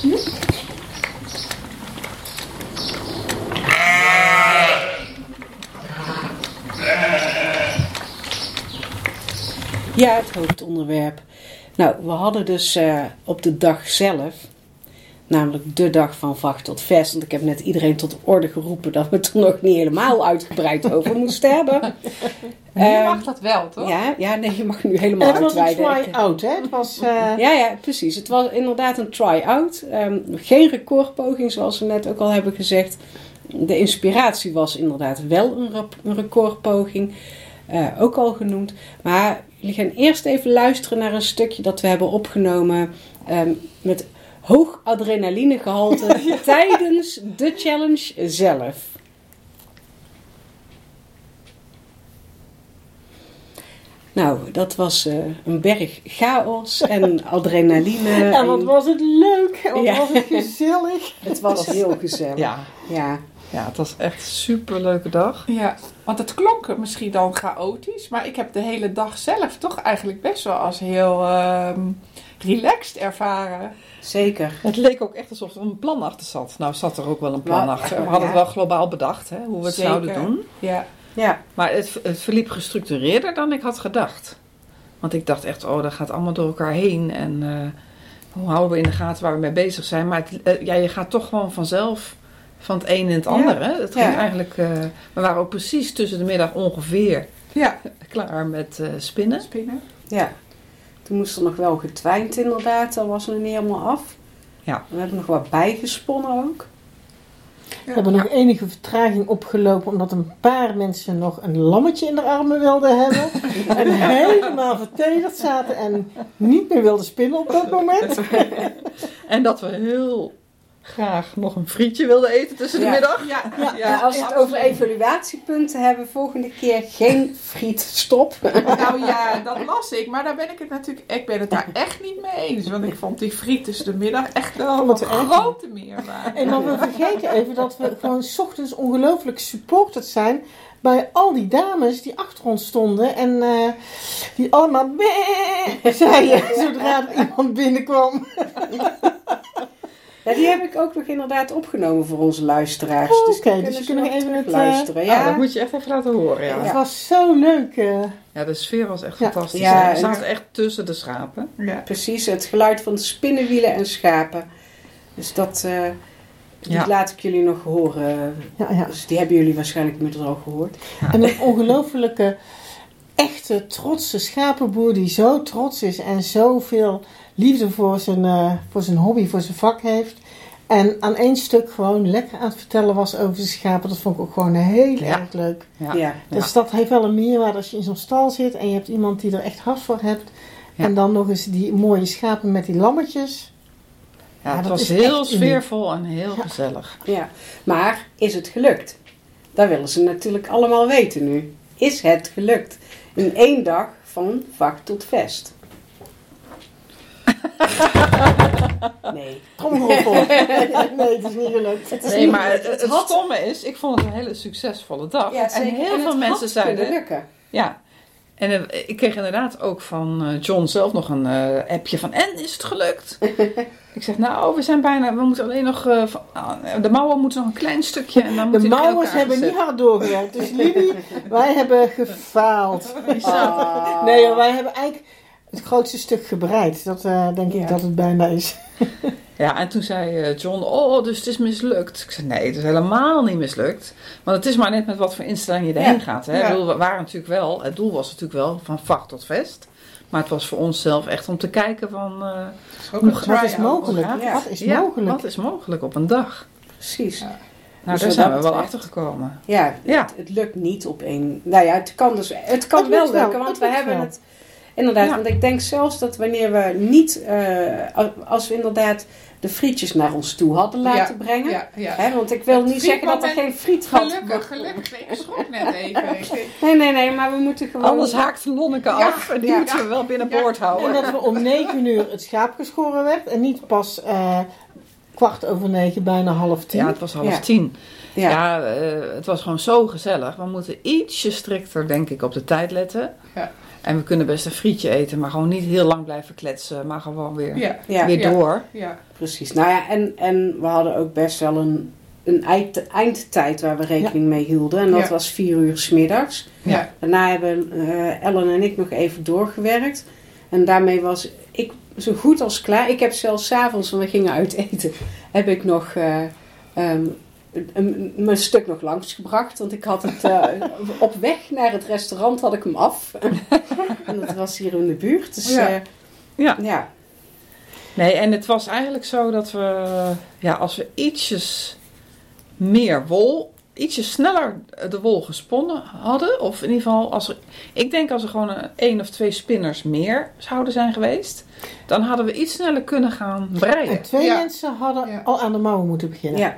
S1: Ja, het hoofdonderwerp. Nou, we hadden dus op de dag zelf, namelijk de dag van vacht tot vest, want ik heb net iedereen tot de orde geroepen dat we het er nog niet helemaal uitgebreid over moesten hebben.
S2: Je mag dat wel, toch?
S1: Ja, nee, je mag nu helemaal
S3: Het was een
S1: uitweiden.
S3: try-out, hè? Het was,
S1: Ja, precies. Het was inderdaad een try-out. Geen recordpoging, zoals we net ook al hebben gezegd. De inspiratie was inderdaad wel een recordpoging. Ook al genoemd. Maar jullie gaan eerst even luisteren naar een stukje dat we hebben opgenomen met hoog adrenalinegehalte tijdens de challenge zelf. Nou, dat was een berg chaos en adrenaline.
S3: en wat was het leuk en wat was het gezellig.
S1: Het was heel gezellig.
S2: Ja, het was echt een superleuke dag.
S4: Ja, want het klonk misschien dan chaotisch, maar ik heb de hele dag zelf toch eigenlijk best wel als heel relaxed ervaren.
S1: Zeker.
S2: Het leek ook echt alsof er een plan achter zat. Nou zat er ook wel een plan achter. We hadden het wel globaal bedacht, hè, hoe we het zouden doen.
S4: Ja.
S2: Maar het verliep gestructureerder dan ik had gedacht. Want ik dacht echt, dat gaat allemaal door elkaar heen. En hoe houden we in de gaten waar we mee bezig zijn. Maar je gaat toch gewoon vanzelf van het een in het andere. Hè? Het ging eigenlijk, we waren ook precies tussen de middag ongeveer klaar met spinnen.
S1: Ja. Toen moest er nog wel getwijnd inderdaad. Dat was nog niet helemaal af.
S2: Ja.
S1: We hebben nog wat bijgesponnen ook.
S3: We hebben nog enige vertraging opgelopen omdat een paar mensen nog een lammetje in de armen wilden hebben. En helemaal vertederd zaten en niet meer wilden spinnen op dat moment.
S2: En dat we heel graag nog een frietje wilden eten tussen de middag.
S1: Ja, als we het over evaluatiepunten hebben, volgende keer geen frietstop.
S4: Nou ja, dat las ik. Maar daar ben ik het natuurlijk... Ik ben het daar echt niet mee eens. Want ik vond die friet tussen de middag echt wel een grote meerwaarde.
S3: En dan we vergeten even dat we gewoon 's ochtends ongelooflijk supported zijn bij al die dames die achter ons stonden. En die allemaal zeiden zodra er iemand binnenkwam.
S1: Ja, die heb ik ook nog inderdaad opgenomen voor onze luisteraars.
S3: Oh,
S1: dus
S3: dus je kunt nog even het
S1: luisteren.
S2: Ja, dat moet je echt even laten horen. Ja,
S3: Het was zo leuk.
S2: ja de sfeer was echt fantastisch.
S1: Ja,
S2: we zaten echt tussen de schapen.
S1: Ja. Precies, het geluid van de spinnenwielen en schapen. Dus dat Die laat ik jullie nog horen.
S3: Ja.
S1: Dus die hebben jullie waarschijnlijk inmiddels al gehoord.
S3: Ja. En een ongelofelijke, echte, trotse schapenboer die zo trots is en zoveel liefde voor zijn hobby, voor zijn vak heeft. En aan één stuk gewoon lekker aan het vertellen was over zijn schapen. Dat vond ik ook gewoon heel erg leuk.
S1: Ja.
S3: Dus dat heeft wel een meerwaarde als je in zo'n stal zit en je hebt iemand die er echt hart voor hebt. Ja. En dan nog eens die mooie schapen met die lammetjes.
S2: Ja, het was heel sfeervol en heel gezellig.
S1: Ja, maar is het gelukt? Dat willen ze natuurlijk allemaal weten nu. Is het gelukt? In 1 dag van vak tot vest. Nee.
S3: Tromgeroffel. Nee, het is niet gelukt.
S2: Nee, maar het stomme is, ik vond het een hele succesvolle dag.
S1: Ja,
S2: en heel veel mensen zeiden...
S1: lukken.
S2: Ja. En ik kreeg inderdaad ook van John zelf nog een appje van... En, is het gelukt? Ik zeg, nou, we moeten alleen nog... de mouwen moeten nog een klein stukje. En dan
S3: de mouwers hebben niet hard doorgewerkt. Dus Libby, wij hebben gefaald. Nee, wij hebben eigenlijk het grootste stuk gebreid. Dat denk ik dat het bijna is.
S2: Ja, en toen zei John, dus het is mislukt. Ik zei, nee, het is helemaal niet mislukt. Want het is maar net met wat voor instelling je erheen gaat. Hè? Ja. We waren natuurlijk wel, het doel was natuurlijk wel van vak tot vest. Maar het was voor ons zelf echt om te kijken van...
S3: wat is mogelijk? Ja. Wat is mogelijk?
S2: Wat is mogelijk op een dag?
S1: Precies. Ja.
S2: Nou, daar zijn we wel achter gekomen.
S1: Ja, het lukt niet op één... Nou ja, het kan wel lukken, want we hebben het... Inderdaad, want ik denk zelfs dat wanneer we niet... als we inderdaad de frietjes naar ons toe hadden laten brengen. Hè, want ik wil niet zeggen dat er geen friet had.
S4: Gelukkig. Ik schrok net even.
S1: Nee, maar we moeten gewoon...
S2: Anders haakt Lonneke af en die moeten we wel binnenboord houden.
S3: En dat we om 9:00 het schaap geschoren werd en niet pas 9:15, bijna 9:30.
S2: Ja, het was 9:30. Ja, het was gewoon zo gezellig. We moeten ietsje strikter, denk ik, op de tijd letten. Ja. En we kunnen best een frietje eten, maar gewoon niet heel lang blijven kletsen, maar gewoon weer door.
S1: Ja, precies. Nou ja, en we hadden ook best wel een eindtijd waar we rekening mee hielden. En dat was 4:00 's middags. Ja. Daarna hebben Ellen en ik nog even doorgewerkt. En daarmee was ik zo goed als klaar. Ik heb zelfs 's avonds, want we gingen uit eten, heb ik nog... mijn stuk nog langsgebracht, want ik had het op weg naar het restaurant had ik hem af. En dat was hier in de buurt. Dus ja.
S2: Nee, en het was eigenlijk zo dat we, als we ietsjes meer wol, ietsjes sneller de wol gesponnen hadden, of in ieder geval, ik denk als er gewoon 1 of 2 spinners meer zouden zijn geweest, dan hadden we iets sneller kunnen gaan breien.
S3: En 2 mensen hadden al aan de mouwen moeten beginnen.
S1: Ja.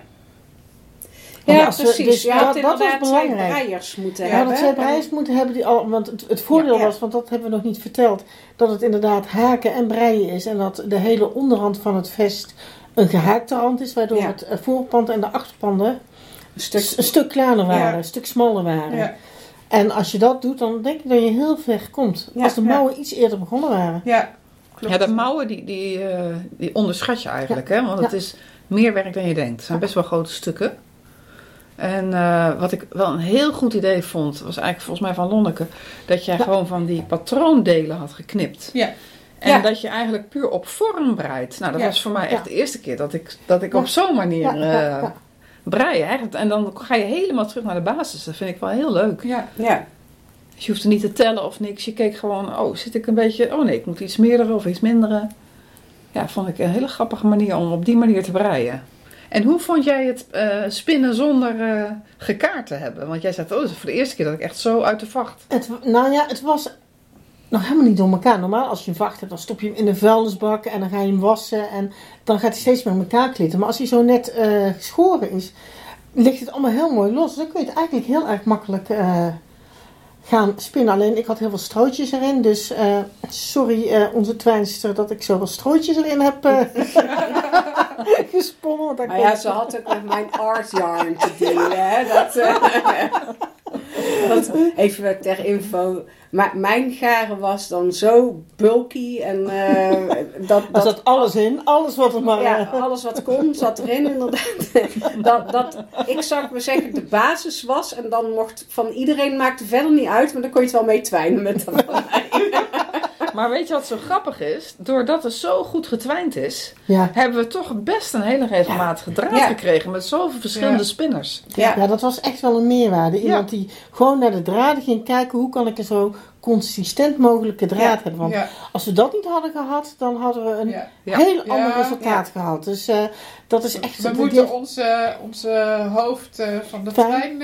S1: Ja, precies. Dus dat was belangrijk. 2 breiers moeten hebben.
S3: We hadden 2 breiers moeten hebben, want het voordeel was, want dat hebben we nog niet verteld, dat het inderdaad haken en breien is. En dat de hele onderrand van het vest een gehaakte rand is, waardoor het voorpand en de achterpanden een stuk kleiner waren, een stuk smaller waren. Ja. En als je dat doet, dan denk ik dat je heel ver komt. Als de mouwen iets eerder begonnen waren.
S2: Ja, klopt. Ja, de mouwen die onderschat je eigenlijk, hè? Want het is meer werk dan je denkt. Het zijn best wel grote stukken. En wat ik wel een heel goed idee vond, was eigenlijk volgens mij van Lonneke, dat jij gewoon van die patroondelen had geknipt. Ja. En dat je eigenlijk puur op vorm breidt. Nou, dat was voor mij echt de eerste keer dat ik op zo'n manier breien. Eigenlijk. En dan ga je helemaal terug naar de basis. Dat vind ik wel heel leuk. Ja. Dus je hoeft er niet te tellen of niks. Je keek gewoon, zit ik een beetje, nee, ik moet iets meerdere of iets mindere. Ja, vond ik een hele grappige manier om op die manier te breien. En hoe vond jij het spinnen zonder gekaart te hebben? Want jij zei, dat is voor de eerste keer dat ik echt zo uit de vacht...
S3: Het was nog helemaal niet door elkaar. Normaal als je een vacht hebt, dan stop je hem in een vuilnisbak en dan ga je hem wassen. En dan gaat hij steeds met elkaar klitten. Maar als hij zo net geschoren is, ligt het allemaal heel mooi los. Dus dan kun je het eigenlijk heel erg makkelijk gaan spinnen. Alleen ik had heel veel strootjes erin. Dus sorry onze twijnster dat ik zoveel strootjes erin heb gesponnen.
S1: Maar ze had ook met mijn art yarn te dealen. Hè? Dat even ter info. Maar mijn garen was dan zo bulky. En
S3: dat zat alles in. Alles wat er maar...
S1: Ja, alles wat kon zat erin inderdaad. dat ik zou maar zeggen de basis was. En dan mocht van iedereen, maakte verder niet uit. Maar dan kon je het wel mee twijnen met de
S2: Maar weet je wat zo grappig is? Doordat het zo goed getwijnd is,
S3: Ja.
S2: hebben we toch best een hele regelmatige draad gekregen met zoveel verschillende spinners.
S3: Ja, dat was echt wel een meerwaarde. Iemand die gewoon naar de draden ging kijken, hoe kan ik een zo consistent mogelijke draad hebben. Want als we dat niet hadden gehad, dan hadden we een heel ander resultaat gehad. Dus dat is echt...
S4: We moeten onze hoofd van de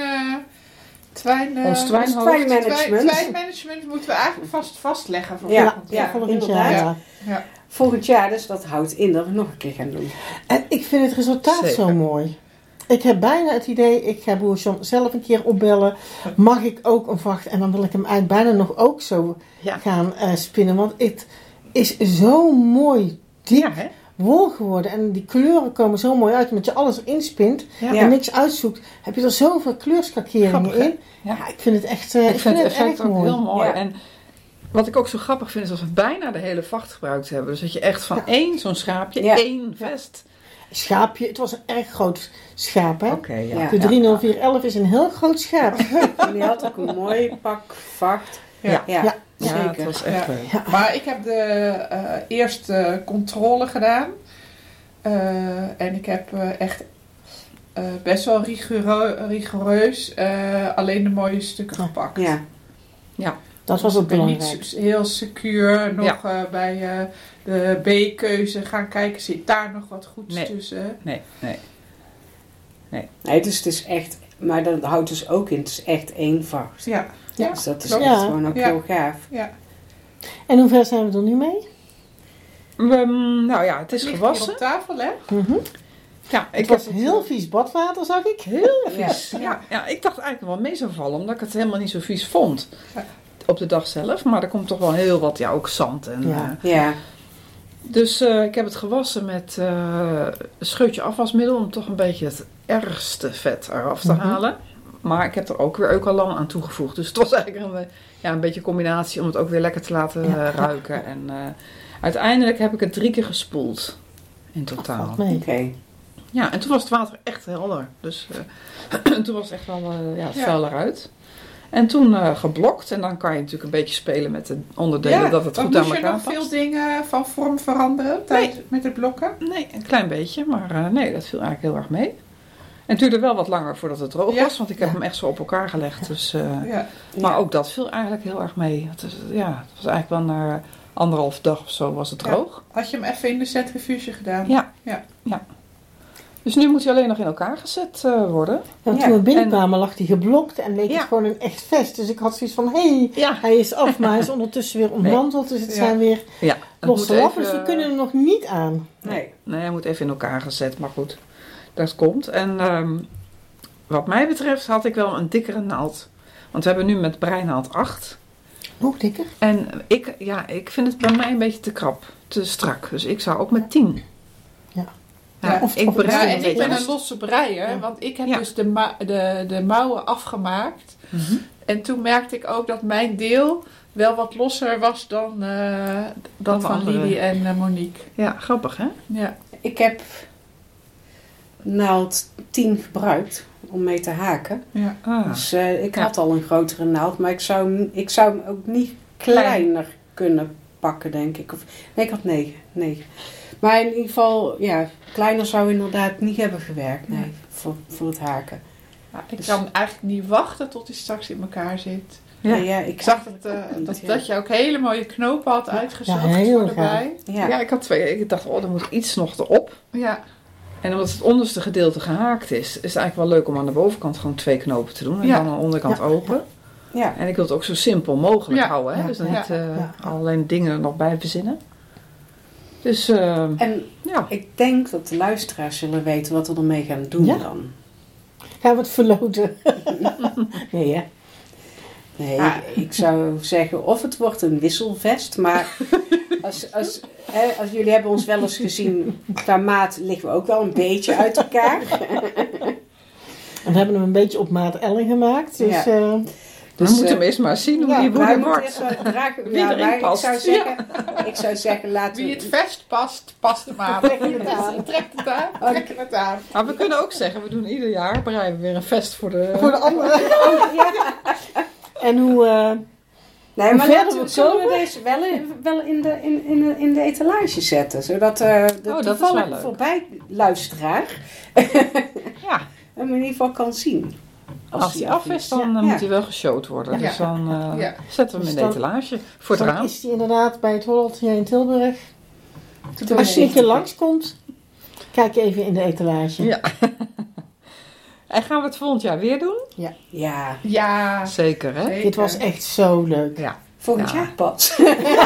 S4: twijnmanagement moeten we eigenlijk vastleggen.
S1: Inderdaad. Ja. Volgend jaar, dus dat houdt in dat we nog een keer gaan doen.
S3: En ik vind het resultaat zo mooi. Ik heb bijna het idee, ik ga Boer John zelf een keer opbellen. Mag ik ook een vacht? En dan wil ik hem eigenlijk bijna nog ook zo gaan spinnen. Want het is zo mooi dik wol geworden. En die kleuren komen zo mooi uit. Omdat je alles inspint en niks uitzoekt. Heb je er zoveel kleurschakeringen in. Ja, ik vind het echt
S2: ik vind het effect ook
S3: mooi.
S2: heel mooi.
S3: Ja.
S2: En wat ik ook zo grappig vind, is dat we bijna de hele vacht gebruikt hebben. Dus dat je echt van één zo'n schaapje, één vest...
S3: Schaapje, het was een erg groot schaap, hè?
S2: Okay,
S3: de 30411 is een heel groot schaap.
S1: En die had ook een mooi pak vacht.
S2: Ja,
S1: zeker.
S2: Het was echt leuk.
S4: Ja. Maar ik heb de eerste controle gedaan. En ik heb echt best wel rigoureus alleen de mooie stukken gepakt.
S3: Ja. Dat was ook belangrijk.
S4: Niet heel secuur nog bij de B-keuze gaan kijken. Zit daar nog wat goeds tussen?
S2: Nee,
S1: dus het is echt... Maar dat houdt dus ook in. Het is echt één vacht.
S4: Ja.
S1: Dus dat is echt gewoon ook heel gaaf.
S4: Ja.
S3: En hoe ver zijn we er nu mee?
S2: Het is gewassen.
S4: Hier op tafel, hè?
S3: Mm-hmm.
S2: Ja,
S3: het was heel vies badwater, zag ik.
S2: Heel vies. Ja, ik dacht eigenlijk wel mee zou vallen, omdat ik het helemaal niet zo vies vond. Op de dag zelf, maar er komt toch wel heel wat, ook zand. En, Dus ik heb het gewassen met een scheutje afwasmiddel om toch een beetje het ergste vet eraf te halen. Maar ik heb er ook weer Eucalan aan toegevoegd. Dus het was eigenlijk een beetje een combinatie om het ook weer lekker te laten ruiken. En uiteindelijk heb ik het 3 keer gespoeld in totaal.
S1: Oké.
S2: Ja, en toen was het water echt helder. Dus toen was het echt wel het vuil eruit. En toen geblokt. En dan kan je natuurlijk een beetje spelen met de onderdelen dat het goed aan elkaar past.
S4: Moest je nog veel dingen van vorm veranderen met het blokken?
S2: Nee, een klein beetje. Maar dat viel eigenlijk heel erg mee. En het duurde wel wat langer voordat het droog was. Want ik heb hem echt zo op elkaar gelegd. Dus, maar ook dat viel eigenlijk heel erg mee. Het was eigenlijk wel na 1,5 dag of zo was het droog.
S4: Had je hem even in de centrifuge gedaan?
S2: Ja. Dus nu moet hij alleen nog in elkaar gezet worden.
S3: Toen we binnenkwamen lag hij geblokt en leek het gewoon een echt vest. Dus ik had zoiets van, hij is af, maar hij is ondertussen weer ontmanteld. Dus het zijn weer losse lappen, dus we kunnen hem nog niet aan.
S2: Nee, hij moet even in elkaar gezet, maar goed, dat komt. En wat mij betreft had ik wel een dikkere naald. Want we hebben nu met breinaald 8.
S3: Nog dikker?
S2: En ik vind het bij mij een beetje te krap, te strak. Dus ik zou ook met 10.
S4: Ik ben een losse breier, want ik heb dus de mouwen afgemaakt. Mm-hmm. En toen merkte ik ook dat mijn deel wel wat losser was dan van Lili en Monique.
S2: Ja, grappig hè?
S4: Ja.
S1: Ik heb naald 10 gebruikt om mee te haken.
S4: Ja.
S1: Dus ik had al een grotere naald, maar ik zou hem ook niet kleiner kunnen pakken, denk ik. Nee, ik had 9. Maar in ieder geval, kleiner zou inderdaad niet hebben gewerkt, voor het haken.
S4: Ja, ik kan eigenlijk niet wachten tot hij straks in elkaar zit.
S1: Ik
S4: zag dat je ook hele mooie knopen had uitgezocht voor erbij.
S2: Ja, ik had 2. Ik dacht, er moet iets nog erop.
S4: Ja.
S2: En omdat het onderste gedeelte gehaakt is het eigenlijk wel leuk om aan de bovenkant gewoon 2 knopen te doen. En dan aan de onderkant open. Ja. En ik wil het ook zo simpel mogelijk houden. Hè? Dus dan niet allerlei dingen er nog bij verzinnen. Dus,
S1: ik denk dat de luisteraars zullen weten wat we ermee gaan doen dan.
S3: Gaan we het verloten?
S1: Nee, hè? Nee, ik zou zeggen of het wordt een wisselvest. Maar als jullie hebben ons wel eens gezien, qua maat liggen we ook wel een beetje uit elkaar.
S3: En we hebben hem een beetje op maat Ellen gemaakt. Dus,
S2: we moeten hem eerst maar zien hoe die wordt.
S1: Wie erin past. Ik zou zeggen, laten
S4: wie het vest past de maat. Trek het aan.
S2: Maar we kunnen ook zeggen, we doen ieder jaar breien we weer een vest voor de
S3: anderen. En
S1: Nee, maar
S3: verder we
S1: zullen we
S3: komen?
S1: deze wel in de etalage zetten? Zodat de
S2: dat is wel
S1: toevallig
S2: leuk.
S1: voorbij luisteraar
S2: Ja,
S1: hem in ieder geval kan zien.
S2: als die af is, dan moet hij wel geshowd worden.
S4: Ja.
S2: Dus dan
S4: Ja.
S2: zetten we hem in de
S3: Dus dan-
S2: etalage voor het
S3: Dan
S2: raam.
S3: is die inderdaad bij het Hollandje in Tilburg.
S1: Doe
S3: Als je
S1: maar
S3: een keer langskomt, kijk even in de etalage.
S2: Ja. En gaan we het volgend jaar weer doen?
S1: Ja,
S4: Ja,
S2: Zeker, hè?
S4: zeker.
S3: Dit was echt zo leuk.
S2: Ja.
S1: volgend
S2: Ja.
S1: jaar pas.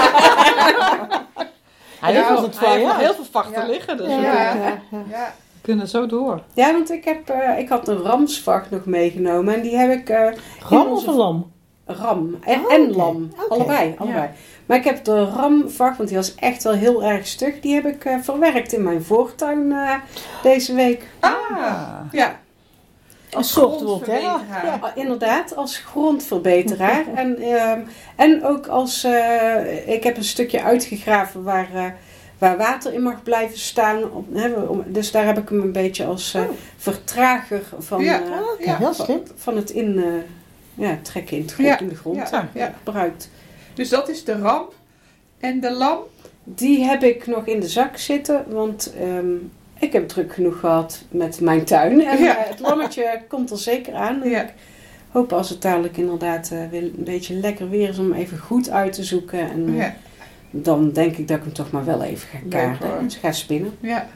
S2: Hij
S3: Ja,
S2: heeft nog
S3: het
S2: hij heeft nog
S3: voorjaar.
S2: heel veel vachten
S4: Ja.
S2: liggen, dus
S3: Ja,
S2: we
S4: Ja.
S3: ja.
S2: kunnen zo door.
S1: Ja, want ik had een ramsvacht nog meegenomen en die heb ik...
S3: Ram
S1: in
S3: of
S1: onze
S3: een lam?
S1: ram en
S3: oké.
S1: lam.
S3: Oké.
S1: Allebei. Maar ik heb de ramvacht, want die was echt wel heel erg stug, die heb ik verwerkt in mijn voortuin deze week. Ja,
S3: Een soort wol, hè?
S4: grondverbeteraar.
S1: inderdaad, als grondverbeteraar. En ook als... ik heb een stukje uitgegraven waar water in mag blijven staan. Dus daar heb ik hem een beetje als vertrager van,
S4: Ja.
S3: Oké, heel slim.
S1: van het trekken in de grond
S4: Ja.
S1: gebruikt.
S4: Dus dat is de ram. En de lam?
S1: Die heb ik nog in de zak zitten, want ik heb druk genoeg gehad met mijn tuin. En het lammetje komt er zeker aan. En
S4: Ja.
S1: ik hoop als het dadelijk inderdaad weer een beetje lekker weer is om even goed uit te zoeken. En
S4: Ja.
S1: dan denk ik dat ik hem toch maar wel even ga
S4: Leuk,
S1: kaarten.
S4: hoor.
S1: Dus ik ga spinnen.
S4: Ja.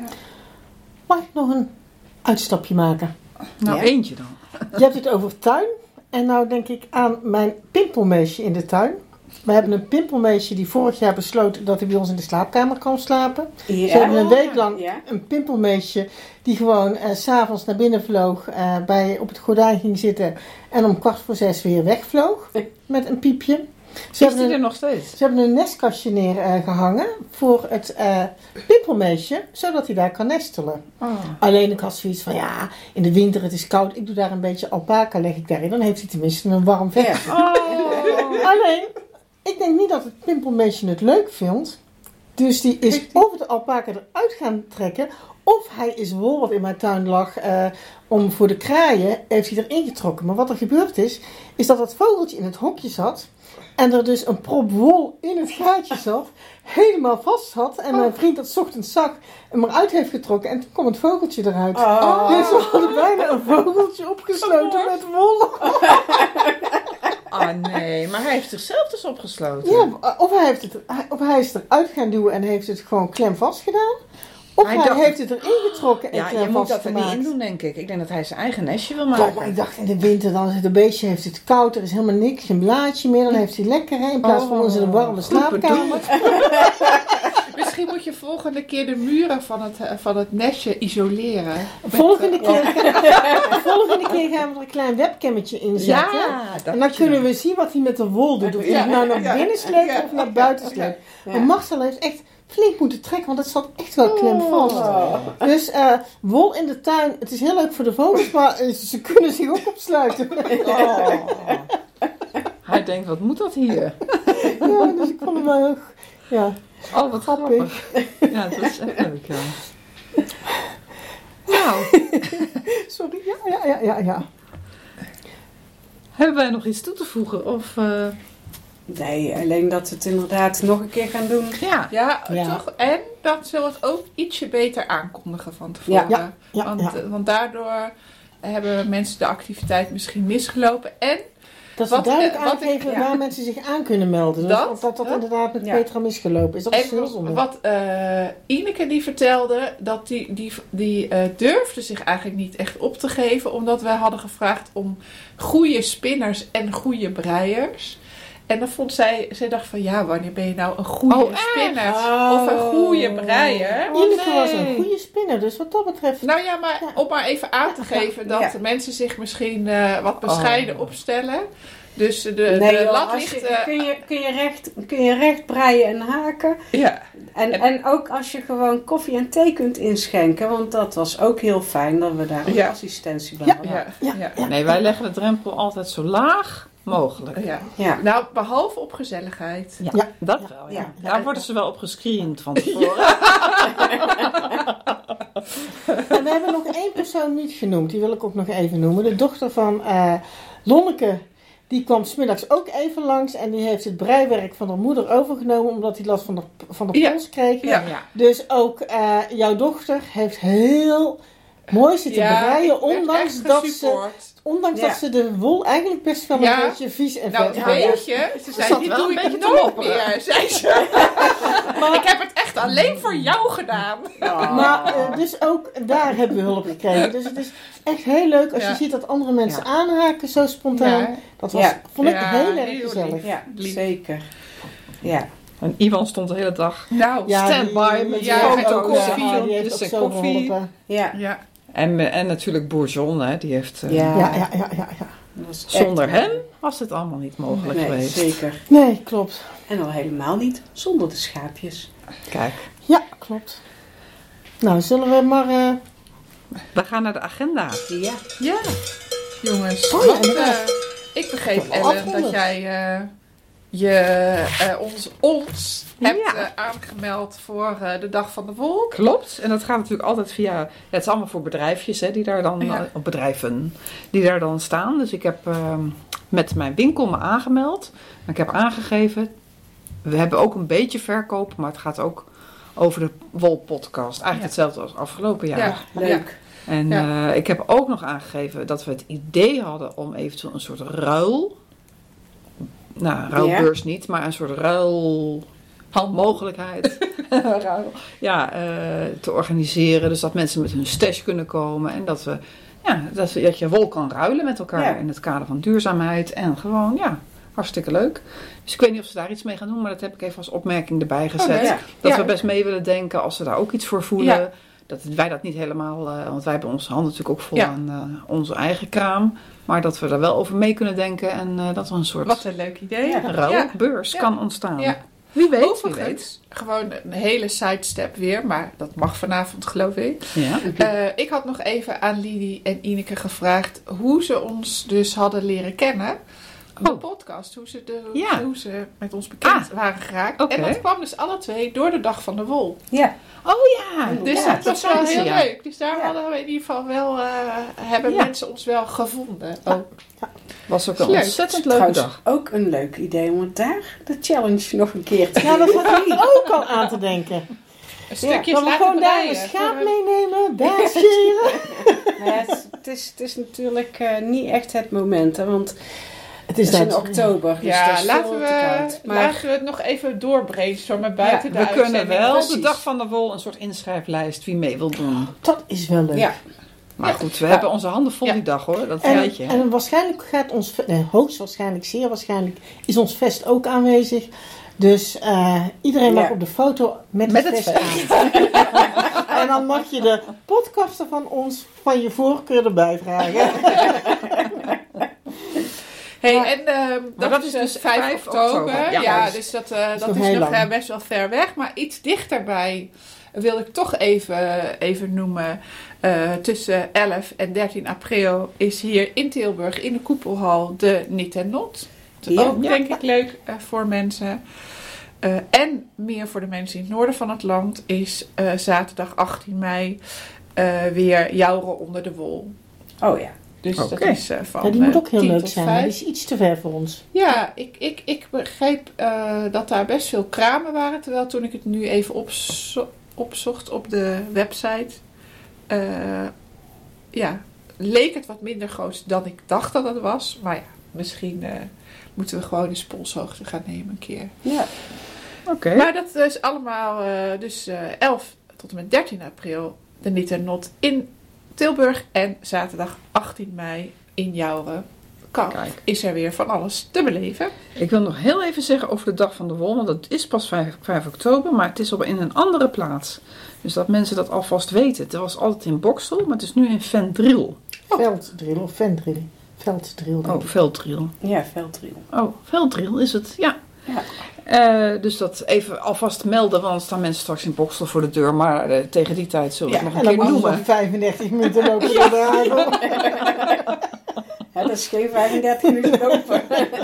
S3: Mag ik nog een uitstapje maken?
S2: Nou,
S1: Ja.
S2: eentje dan.
S3: Je hebt het over tuin. En nou denk ik aan mijn pimpelmeisje in de tuin. We hebben een pimpelmeisje die vorig jaar besloot dat hij bij ons in de slaapkamer kan slapen.
S1: Ja.
S3: Ze hebben een week lang
S1: Ja.
S3: een pimpelmeisje die gewoon 's avonds naar binnen vloog, op het gordijn ging zitten en om 5:45 weer wegvloog met een piepje. Ze
S2: Is die er
S3: hebben,
S2: nog steeds?
S3: ze hebben een nestkastje neergehangen voor het pimpelmeisje, zodat hij daar kan nestelen.
S2: Oh.
S3: Alleen ik had zoiets van, ja, in de winter het is koud, ik doe daar een beetje alpaca, leg ik daarin. Dan heeft hij tenminste een warm vet.
S1: Ja.
S3: Alleen, ik denk niet dat het pimpelmeisje het leuk vindt. Dus die is of de alpaca eruit gaan trekken, of hij is wol wat in mijn tuin lag om voor de kraaien, heeft hij erin getrokken. Maar wat er gebeurd is dat dat vogeltje in het hokje zat. En er dus een prop wol in het gaatje zat, helemaal vast had. En mijn vriend dat 's ochtends zag, hem eruit heeft getrokken. En toen kwam het vogeltje eruit. Dus we hadden bijna een vogeltje opgesloten met wol.
S2: Ah nee, maar hij heeft zichzelf dus opgesloten.
S3: Ja, of hij is eruit gaan duwen en heeft het gewoon klem vast gedaan. Of
S2: Hij
S3: hij
S2: dacht-
S3: heeft het erin getrokken en
S2: Ja, je
S3: klem
S2: moet
S3: vast
S2: dat er niet
S3: gemaakt.
S2: in doen, denk ik. Ik denk dat hij zijn eigen nestje wil
S3: Ja,
S2: maken.
S3: maar ik dacht in de winter, dan is het beestje heeft het koud, er is helemaal niks, geen blaadje meer. Dan heeft hij lekker, hè, in plaats van ons in een warme slaapkamer.
S4: Misschien moet je volgende keer de muren van het nestje isoleren.
S3: Volgende keer gaan we er een klein webcammetje in zetten. En dan kunnen we zien wat hij met de wol doet. Of hij het nou naar binnen sleept of naar buiten sleept. Maar Marcel heeft echt flink moeten trekken, want het zat echt wel klemvast. Dus wol in de tuin, het is heel leuk voor de vogels, maar ze kunnen zich ook opsluiten.
S2: Oh. Hij denkt, wat moet dat hier?
S3: Ja, dus ik vond hem wel heel... Ja,
S2: Oh, wat grappig. Ja, dat is echt leuk, ja. Nou,
S3: sorry. Ja.
S2: hebben wij nog iets toe te voegen? Of,
S1: Nee, alleen dat we het inderdaad nog een keer gaan doen.
S2: ja.
S4: Ja,
S3: Ja.
S4: toch? En dan zullen we het ook ietsje beter aankondigen van tevoren.
S3: Ja.
S4: Want daardoor hebben mensen de activiteit misschien misgelopen. En
S3: Dat we
S4: Wat,
S3: duidelijk
S4: wat ik-
S3: aangeven waar mensen zich aan kunnen melden.
S4: Dat,
S3: Dus dat inderdaad met
S1: Ja.
S3: Petra misgelopen is. Dat is heel
S4: En
S3: zonde.
S4: wat Ineke die vertelde, dat die durfde zich eigenlijk niet echt op te geven. Omdat wij hadden gevraagd om goede spinners en goede breiers. En dan vond zij dacht van ja, wanneer ben je nou een goede spinner of een goede breier?
S3: Ineke was een goede spinner, dus wat dat betreft...
S4: Nou ja, maar om maar even aan te geven dat
S1: Ja.
S4: mensen zich misschien wat bescheiden opstellen. Dus de
S1: joh,
S4: lat
S1: als
S4: ligt...
S1: kun je recht breien en haken.
S4: ja.
S1: En ook als je gewoon koffie en thee kunt inschenken. Want dat was ook heel fijn dat we daar ook
S4: Ja.
S1: assistentie bij
S3: Ja.
S1: hadden.
S4: Ja.
S2: Nee, wij leggen de drempel altijd zo laag mogelijk.
S4: Ja.
S1: Ja.
S4: Nou, behalve op gezelligheid.
S2: Ja, dat wel. Ja.
S1: Ja.
S2: Daar worden ze wel op gescreend van tevoren.
S3: En we hebben nog één persoon niet genoemd. Die wil ik ook nog even noemen. De dochter van Lonneke. Die kwam 's middags ook even langs en die heeft het breiwerk van haar moeder overgenomen omdat hij last van de pols kreeg.
S4: Ja.
S3: Dus ook jouw dochter heeft heel mooi zitten breien, ondanks dat ze de wol eigenlijk best wel een beetje vies en vet had.
S4: Weet je, ze zei, dit doe ik nooit meer, zei ze. Maar ik heb het echt alleen voor jou gedaan.
S3: Maar dus ook daar hebben we hulp gekregen. Dus het is echt heel leuk als je ziet dat andere mensen aanhaken zo spontaan.
S2: Ja.
S3: Dat vond ik heel erg gezellig.
S1: Ja, zeker. Ja.
S2: En Ivan stond de hele dag
S3: standby
S2: met
S3: foto's.
S2: koffie.
S3: Die heeft ook zo geholpen.
S1: Ja.
S2: En natuurlijk Boer John, hè, die heeft...
S3: Ja.
S2: Zonder hem was het allemaal niet mogelijk geweest.
S1: Zeker.
S3: Nee, klopt.
S1: En al helemaal niet zonder de schaapjes.
S2: Kijk.
S3: Ja, klopt. Nou, zullen we maar...
S2: We gaan naar de agenda.
S4: Ja. Jongens, ik begreep, Ellen, dat jij ons hebt aangemeld voor de Dag van de Wol.
S2: Klopt. En dat gaat natuurlijk altijd via... Het is allemaal voor bedrijfjes, hè, die daar dan... bedrijven die daar dan staan. Dus ik heb met mijn winkel me aangemeld. En ik heb aangegeven... We hebben ook een beetje verkoop, maar het gaat ook over de Wolpodcast. Eigenlijk hetzelfde als afgelopen jaar.
S1: Ja, leuk.
S2: En ik heb ook nog aangegeven dat we het idee hadden om eventueel een soort ruil... Nou, ruilbeurs niet, maar een soort ruilmogelijkheid te organiseren. Dus dat mensen met hun stash kunnen komen en dat je wol kan ruilen met elkaar in het kader van duurzaamheid. En gewoon, hartstikke leuk. Dus ik weet niet of ze daar iets mee gaan doen, maar dat heb ik even als opmerking erbij gezet. Dat we best mee willen denken als ze daar ook iets voor voelen. Ja. Dat wij dat niet helemaal, want wij hebben onze handen natuurlijk ook vol aan onze eigen kraam. Maar dat we er wel over mee kunnen denken en dat er een soort...
S4: Wat een leuk idee.
S2: Ruilbeurs kan ontstaan.
S4: Ja.
S2: Wie weet,
S4: Overigens, gewoon een hele sidestep weer, maar dat mag vanavond geloof ik. Ja. Ik had nog even aan Lidie en Ineke gevraagd hoe ze ons dus hadden leren kennen. De podcast, hoe ze met ons bekend waren geraakt. Okay. En dat kwam dus alle twee door de Dag van de Wol.
S1: Ja.
S2: Oh ja.
S4: Dus dat was wel heel leuk. Dus daar hadden we in ieder geval wel, hebben mensen ons wel gevonden.
S2: Was ook een ontzettend leuke dag.
S1: Ook een leuk idee om daar de challenge nog een keer te doen.
S3: Ja, dat had ik ook al aan te denken.
S4: Een stukje
S3: we gewoon daar een schaap meenemen, daar scheren.
S1: Het is natuurlijk niet echt het moment, hè, want...
S3: Het is
S1: in oktober, dus dat is
S4: laten we het nog even doorbrainstormen buiten de
S2: uitzending. We kunnen wel de Dag van de Wol een soort inschrijflijst wie mee wil doen.
S3: Dat is wel leuk.
S1: Ja.
S2: Maar goed, we hebben onze handen vol die dag hoor, dat weet je.
S3: En waarschijnlijk gaat hoogstwaarschijnlijk, zeer waarschijnlijk, is ons vest ook aanwezig. Dus iedereen mag op de foto met het vest aan. En dan mag je de podcaster van ons van je voorkeur erbij vragen.
S4: Hey, dat is dus 5 oktober. Ja, dus dat is nog best wel ver weg. Maar iets dichterbij wil ik toch even noemen. Tussen 11 en 13 april is hier in Tilburg in de Koepelhal de Knit & Not. Ook denk ik leuk voor mensen. En meer voor de mensen in het noorden van het land is zaterdag 18 mei weer Jouren onder de wol.
S1: Oh ja.
S4: Dus dat is van
S3: die moet ook heel leuk
S4: 10
S3: zijn, maar die is iets te ver voor ons.
S4: Ja, ik begreep dat daar best veel kramen waren. Terwijl toen ik het nu even opzocht op de website... leek het wat minder groot dan ik dacht dat het was. Maar ja, misschien moeten we gewoon eens polshoogte gaan nemen een keer.
S1: Ja.
S2: Oké.
S4: Maar dat is allemaal 11 tot en met 13 april de Knit & Not in Tilburg. En zaterdag 18 mei in Jouren is er weer van alles te beleven.
S2: Ik wil nog heel even zeggen over de Dag van de Wol. Want het is pas 5 oktober, maar het is in een andere plaats. Dus dat mensen dat alvast weten. Het was altijd in Bokstel, maar het is nu in Vendriel.
S3: Velddriel of Vendriel? Velddriel.
S2: Velddriel.
S1: Ja, Velddriel.
S2: Oh, Velddriel is het, ja. Dus dat even alvast melden, want dan staan mensen straks in Bokstel voor de deur. Maar tegen die tijd zullen we het nog een keer noemen.
S3: En dan 35 minuten lopen door de hagel.
S1: Ja, dat is geen 35 minuten lopen.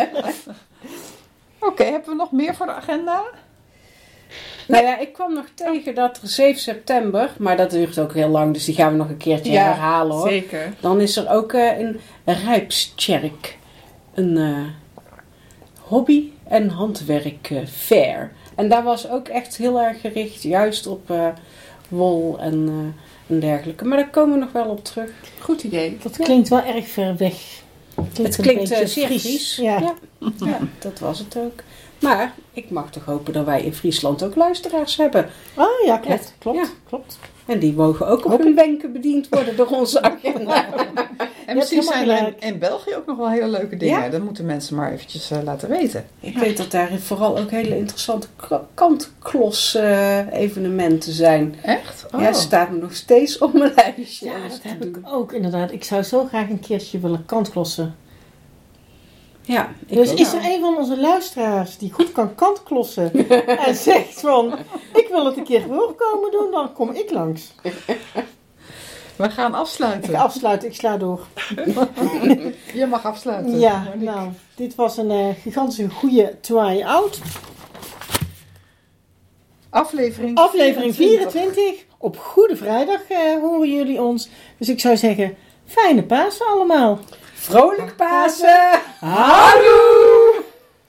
S2: Oké, hebben we nog meer voor de agenda?
S1: Nou ja, ik kwam nog tegen dat er 7 september, maar dat duurt ook heel lang, dus die gaan we nog een keertje herhalen hoor.
S4: Zeker.
S1: Dan is er ook een rijpstjerk een hobby- en handwerkfair. En daar was ook echt heel erg gericht juist op wol en dergelijke. Maar daar komen we nog wel op terug.
S4: Goed idee.
S3: Dat klinkt wel erg ver weg.
S1: Het klinkt zeer
S3: Fries.
S1: Fries.
S3: Ja.
S1: Ja, dat was het ook. Maar ik mag toch hopen dat wij in Friesland ook luisteraars hebben.
S3: Oh ja, klopt.
S1: Ja.
S3: Klopt.
S1: En die mogen ook op hun wenken bediend worden door onze agenda.
S2: En misschien zijn er in België ook nog wel hele leuke dingen. Ja? Dat moeten mensen maar eventjes laten weten.
S1: Ik weet dat daar vooral ook hele interessante kantklos evenementen zijn.
S2: Echt? Oh.
S1: Ja, staat me nog steeds op mijn lijstje.
S3: Ja, dat heb ik ook inderdaad. Ik zou zo graag een keertje willen kantklossen.
S1: Ja,
S3: dus is er een van onze luisteraars die goed kan kantklossen en zegt van, ik wil het een keer voorkomen doen, dan kom ik langs.
S2: We gaan afsluiten.
S3: Ik sla door.
S2: Je mag afsluiten.
S3: Ja, nou, dit was een gigantische goede try-out. Aflevering 24. Op Goede Vrijdag horen jullie ons. Dus ik zou zeggen, fijne Pasen allemaal.
S1: Vrolijk Pasen! Houdoe!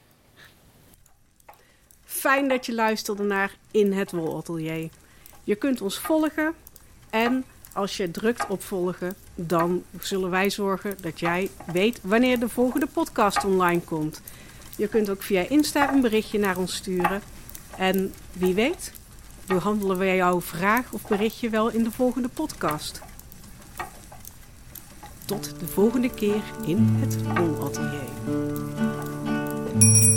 S1: Fijn dat je luisterde naar In het Wolatelier. Je kunt ons volgen en als je drukt op volgen, dan zullen wij zorgen dat jij weet wanneer de volgende podcast online komt. Je kunt ook via Insta een berichtje naar ons sturen. En wie weet, behandelen wij jouw vraag of berichtje wel in de volgende podcast. Tot de volgende keer in het Wolatelier.